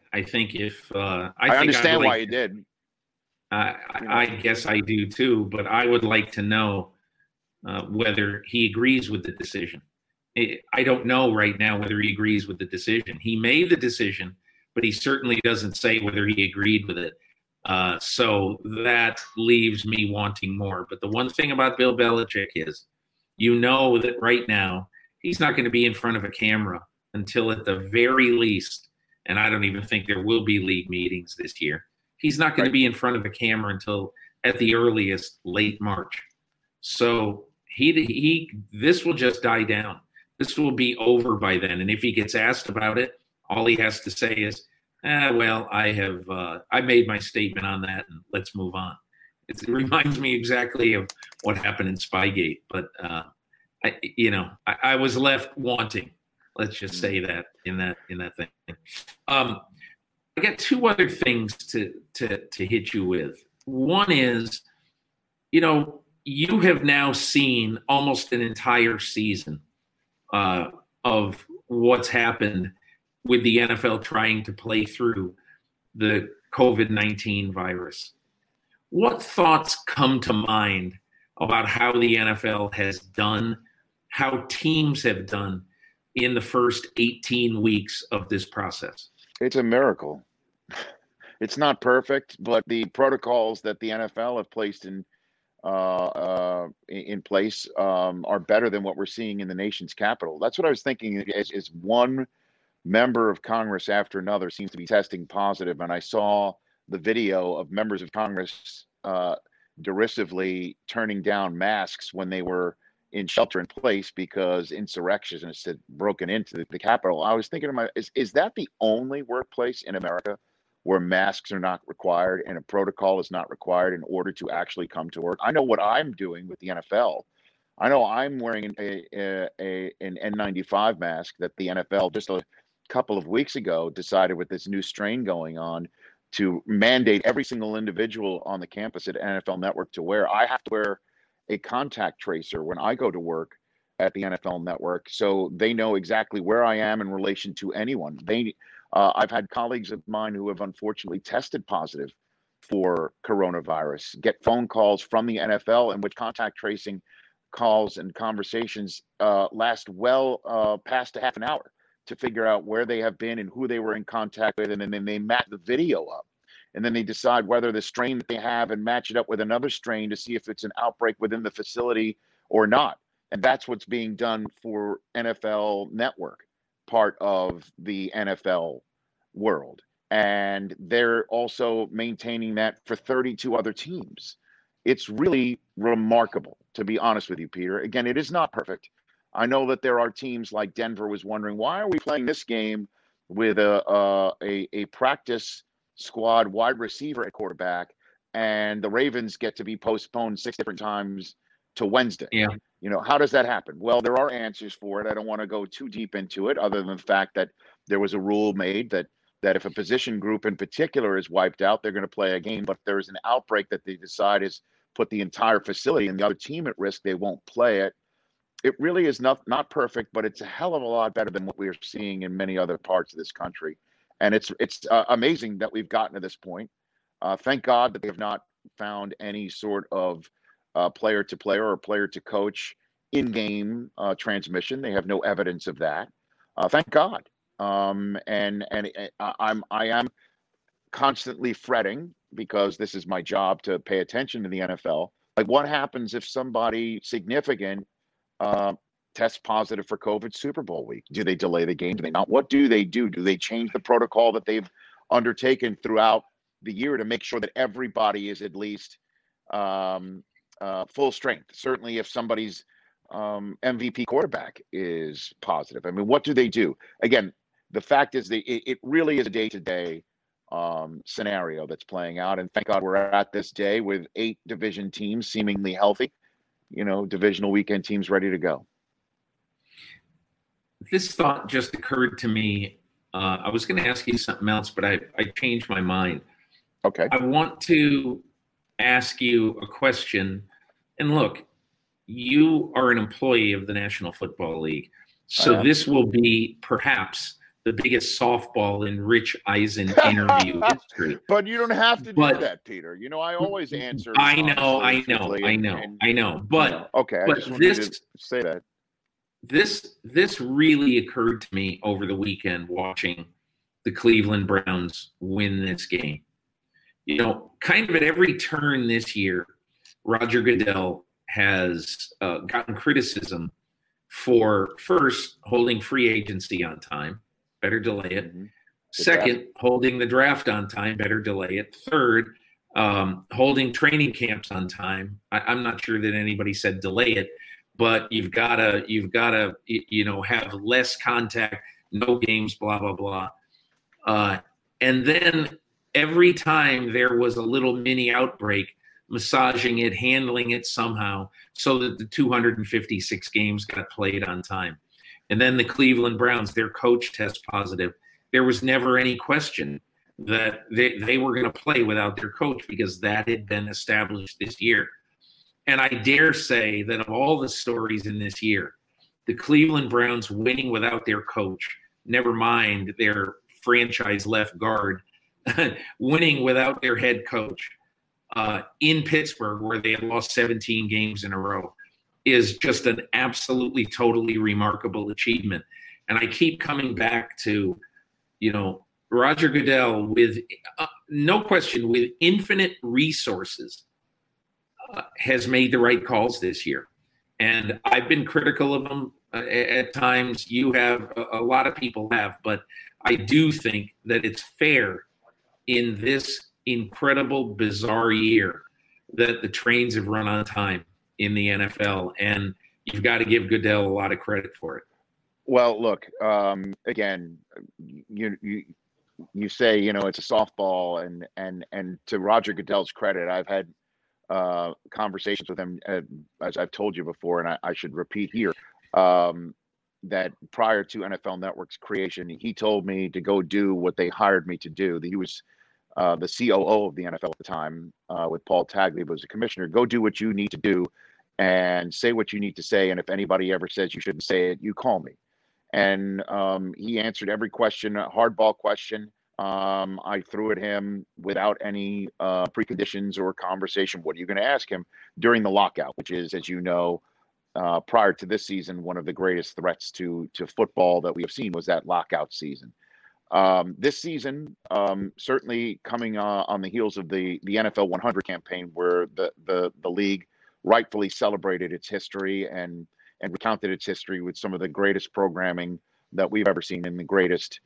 I think if I understand why you did. I guess I do too, but I would like to know whether he agrees with the decision. I don't know right now whether he agrees with the decision. He made the decision, but he certainly doesn't say whether he agreed with it. So that leaves me wanting more. But the one thing about Bill Belichick is, that right now he's not going to be in front of a camera until at the very least, and I don't even think there will be league meetings this year. He's not going to be in front of a camera until at the earliest late March. So this will just die down. This will be over by then. And if he gets asked about it, all he has to say is, well, I made my statement on that, and let's move on. It reminds me exactly of what happened in Spygate, but I was left wanting. Let's just say that in that thing. I got two other things to hit you with. One is, you have now seen almost an entire season of what's happened with the NFL trying to play through the COVID-19 virus. What thoughts come to mind about how the NFL has done, how teams have done in the first 18 weeks of this process? It's a miracle. It's not perfect, but the protocols that the NFL have placed in place are better than what we're seeing in the nation's capital. That's what I was thinking. Is one member of Congress after another seems to be testing positive, and I saw the video of members of Congress derisively turning down masks when they were in shelter in place because insurrectionists had broken into the Capitol. I was thinking to myself, is that the only workplace in America where masks are not required and a protocol is not required in order to actually come to work? I know what I'm doing with the NFL. I know I'm wearing an N95 mask that the NFL just a couple of weeks ago decided, with this new strain going on, to mandate every single individual on the campus at NFL Network to wear. I have to wear a contact tracer when I go to work at the NFL Network, so they know exactly where I am in relation to anyone. I've had colleagues of mine who have unfortunately tested positive for coronavirus, get phone calls from the NFL in which contact tracing calls and conversations last well past a half an hour to figure out where they have been and who they were in contact with, and then they match the video up. And then they decide whether the strain that they have and match it up with another strain to see if it's an outbreak within the facility or not. And that's what's being done for NFL Network, part of the NFL world. And they're also maintaining that for 32 other teams. It's really remarkable, to be honest with you, Peter. Again, it is not perfect. I know that there are teams like Denver was wondering, why are we playing this game with a practice squad wide receiver at quarterback, and the Ravens get to be postponed 6 different times to Wednesday? Yeah. How does that happen? Well, there are answers for it. I don't want to go too deep into it, other than the fact that there was a rule made that if a position group in particular is wiped out, they're going to play a game. But if there's an outbreak that they decide is put the entire facility and the other team at risk, they won't play it. It really is not perfect, but it's a hell of a lot better than what we are seeing in many other parts of this country. And it's amazing that we've gotten to this point. Thank God that they have not found any sort of player to player or player to coach in-game transmission. They have no evidence of that. Thank God. And I am constantly fretting, because this is my job to pay attention to the NFL. Like, what happens if somebody significant tests positive for COVID Super Bowl week? Do they delay the game? Do they not? What do they do? Do they change the protocol that they've undertaken throughout the year to make sure that everybody is at least full strength? Certainly if somebody's MVP quarterback is positive. I mean, what do they do? Again, the fact is it really is a day-to-day scenario that's playing out. And thank God we're at this day with 8 division teams seemingly healthy, divisional weekend teams ready to go. This thought just occurred to me. I was going to ask you something else, but I changed my mind. Okay. I want to ask you a question. And look, you are an employee of the National Football League. So this will be perhaps the biggest softball in Rich Eisen interview history. But you don't have to do that, Peter. You know, I always answer. I know. But okay, I just wanted to say that. This really occurred to me over the weekend watching the Cleveland Browns win this game. You know, kind of at every turn this year, Roger Goodell has gotten criticism for, first, holding free agency on time. Better delay it. Mm-hmm. Second, holding the draft on time. Better delay it. Third, holding training camps on time. I'm not sure that anybody said delay it, but you've gotta have less contact, no games, blah blah blah. And then every time there was a little mini outbreak, massaging it, handling it somehow so that the 256 games got played on time. And then the Cleveland Browns, their coach tests positive. There was never any question that they were going to play without their coach because that had been established this year. And I dare say that of all the stories in this year, the Cleveland Browns winning without their coach, never mind their franchise left guard, winning without their head coach in Pittsburgh, where they had lost 17 games in a row, is just an absolutely, totally remarkable achievement. And I keep coming back to, Roger Goodell, with no question, with infinite resources, has made the right calls this year. And I've been critical of him at times. You have, a lot of people have, but I do think that it's fair in this incredible, bizarre year that the trains have run on time in the NFL, and you've got to give Goodell a lot of credit for it. Well, look, again, you say, it's a softball, and to Roger Goodell's credit, I've had conversations with him, as I've told you before, and I should repeat here, that prior to NFL Network's creation, he told me to go do what they hired me to do. He was the COO of the NFL at the time, with Paul Tagliabue as a commissioner. Go do what you need to do and say what you need to say. And if anybody ever says you shouldn't say it, you call me. And he answered every question, a hardball question. I threw at him without any preconditions or conversation. What are you going to ask him during the lockout, which is, as you know, prior to this season, one of the greatest threats to football that we have seen was that lockout season. This season, certainly coming on the heels of the NFL 100 campaign, where the league rightfully celebrated its history and recounted its history with some of the greatest programming that we've ever seen, and the greatest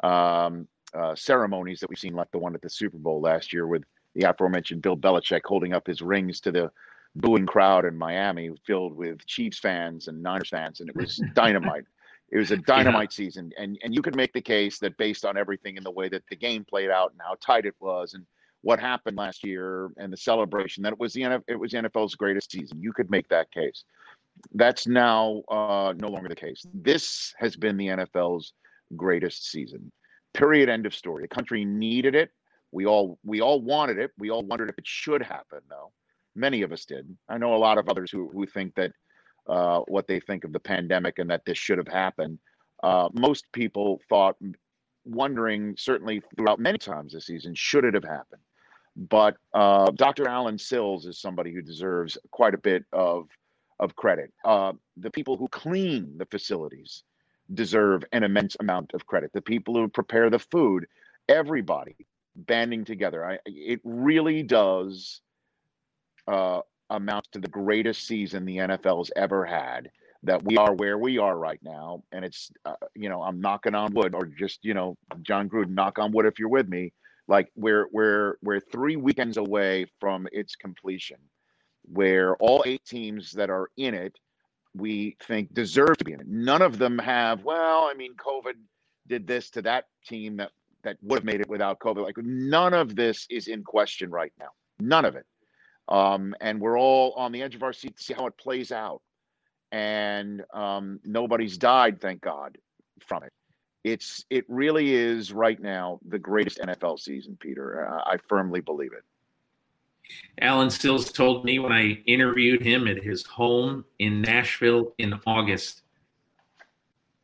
ceremonies that we've seen, like the one at the Super Bowl last year with the aforementioned Bill Belichick holding up his rings to the booing crowd in Miami, filled with Chiefs fans and Niners fans, and it was dynamite. It was a dynamite season, and you could make the case that based on everything in the way that the game played out and how tight it was and what happened last year and the celebration, that it was NFL's greatest season. You could make that case. That's now no longer the case. This has been the NFL's greatest season. Period. End of story. The country needed it. We all wanted it. We all wondered if it should happen, though. Many of us did. I know a lot of others who think that what they think of the pandemic and that this should have happened. Most people thought, wondering certainly throughout many times this season, should it have happened? But Dr. Alan Sills is somebody who deserves quite a bit of credit. The people who clean the facilities deserve an immense amount of credit. The people who prepare the food, everybody banding together. It really does amount to the greatest season the NFL's ever had, that we are where we are right now. And it's, I'm knocking on wood, or just, John Gruden, knock on wood if you're with me. Like we're 3 weekends away from its completion, where all 8 teams that are in it, we think deserve to be in it. None of them have, COVID did this to that team that would have made it without COVID. Like, none of this is in question right now. None of it. And we're all on the edge of our seat to see how it plays out. And nobody's died, thank God, from it. It really is right now the greatest NFL season, Peter. I firmly believe it. Alan Sills told me when I interviewed him at his home in Nashville in August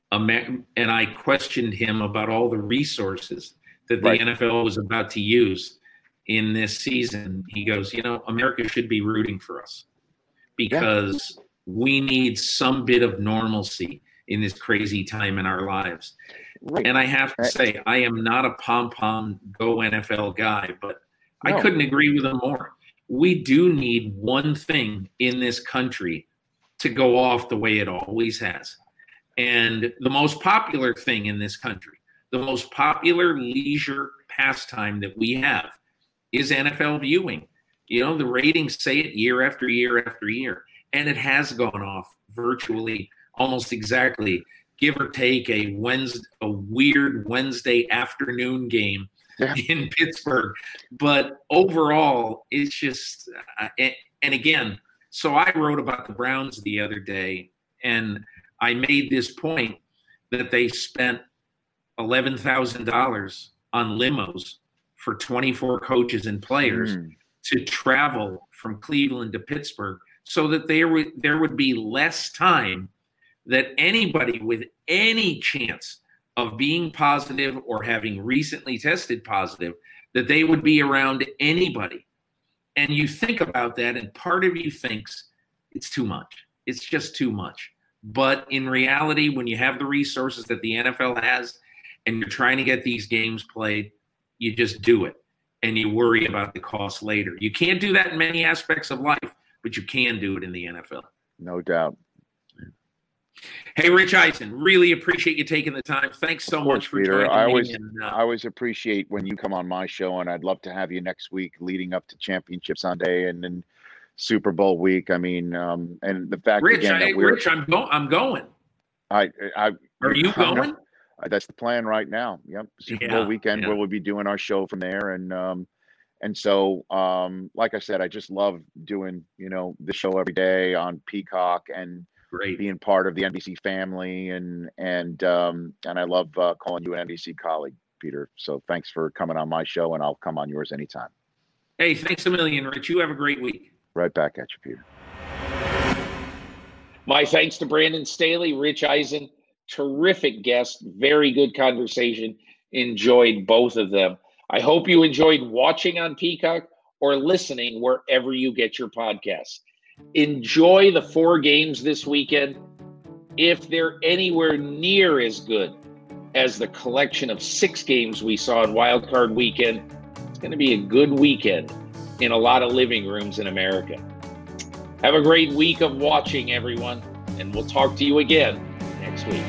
and I questioned him about all the resources that the NFL was about to use in this season. He goes, America should be rooting for us because we need some bit of normalcy in this crazy time in our lives. Right. And I have to say, I am not a pom-pom go NFL guy, but I couldn't agree with him more. We do need one thing in this country to go off the way it always has. And the most popular thing in this country, the most popular leisure pastime that we have is NFL viewing. The ratings say it year after year after year. And it has gone off virtually almost exactly, give or take a weird Wednesday afternoon game in Pittsburgh. But overall, it's just, and again, so I wrote about the Browns the other day, and I made this point that they spent $11,000 on limos for 24 coaches and players to travel from Cleveland to Pittsburgh so that there would be less time that anybody with any chance of being positive or having recently tested positive, that they would be around anybody. And you think about that, and part of you thinks it's too much. It's just too much. But in reality, when you have the resources that the NFL has and you're trying to get these games played, you just do it. And you worry about the cost later. You can't do that in many aspects of life, but you can do it in the NFL. No doubt. Hey, Rich Eisen, really appreciate you taking the time. Thanks so much for Peter. joining me. I always appreciate when you come on my show, and I'd love to have you next week leading up to Championship Sunday and then Super Bowl week. I mean, and the fact Rich, again that Rich, I'm going. Are you going? That's the plan right now. Yep, Super Bowl weekend where we'll be doing our show from there, and so like I said, I just love doing the show every day on Peacock and being part of the NBC family, and I love calling you an NBC colleague, Peter. So thanks for coming on my show, and I'll come on yours anytime. Hey, thanks a million, Rich. You have a great week. Right back at you, Peter. My thanks to Brandon Staley, Rich Eisen, terrific guest, very good conversation. Enjoyed both of them. I hope you enjoyed watching on Peacock or listening wherever you get your podcasts. Enjoy the 4 games this weekend. If they're anywhere near as good as the collection of 6 games we saw in Wild Card Weekend, it's going to be a good weekend in a lot of living rooms in America. Have a great week of watching, everyone, and we'll talk to you again next week.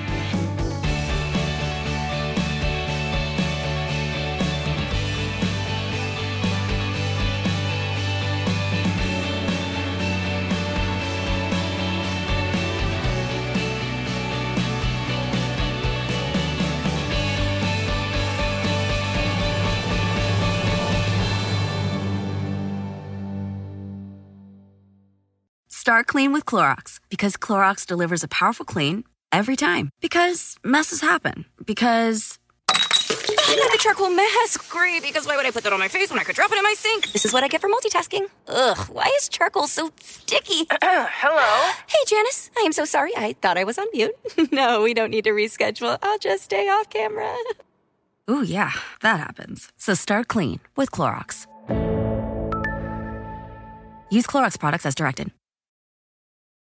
Start clean with Clorox, because Clorox delivers a powerful clean every time. Because messes happen. Because the charcoal mask. Great, because why would I put that on my face when I could drop it in my sink? This is what I get for multitasking. Ugh, why is charcoal so sticky? Hello? Hey, Janice. I am so sorry. I thought I was on mute. No, we don't need to reschedule. I'll just stay off camera. Ooh, yeah, that happens. So start clean with Clorox. Use Clorox products as directed.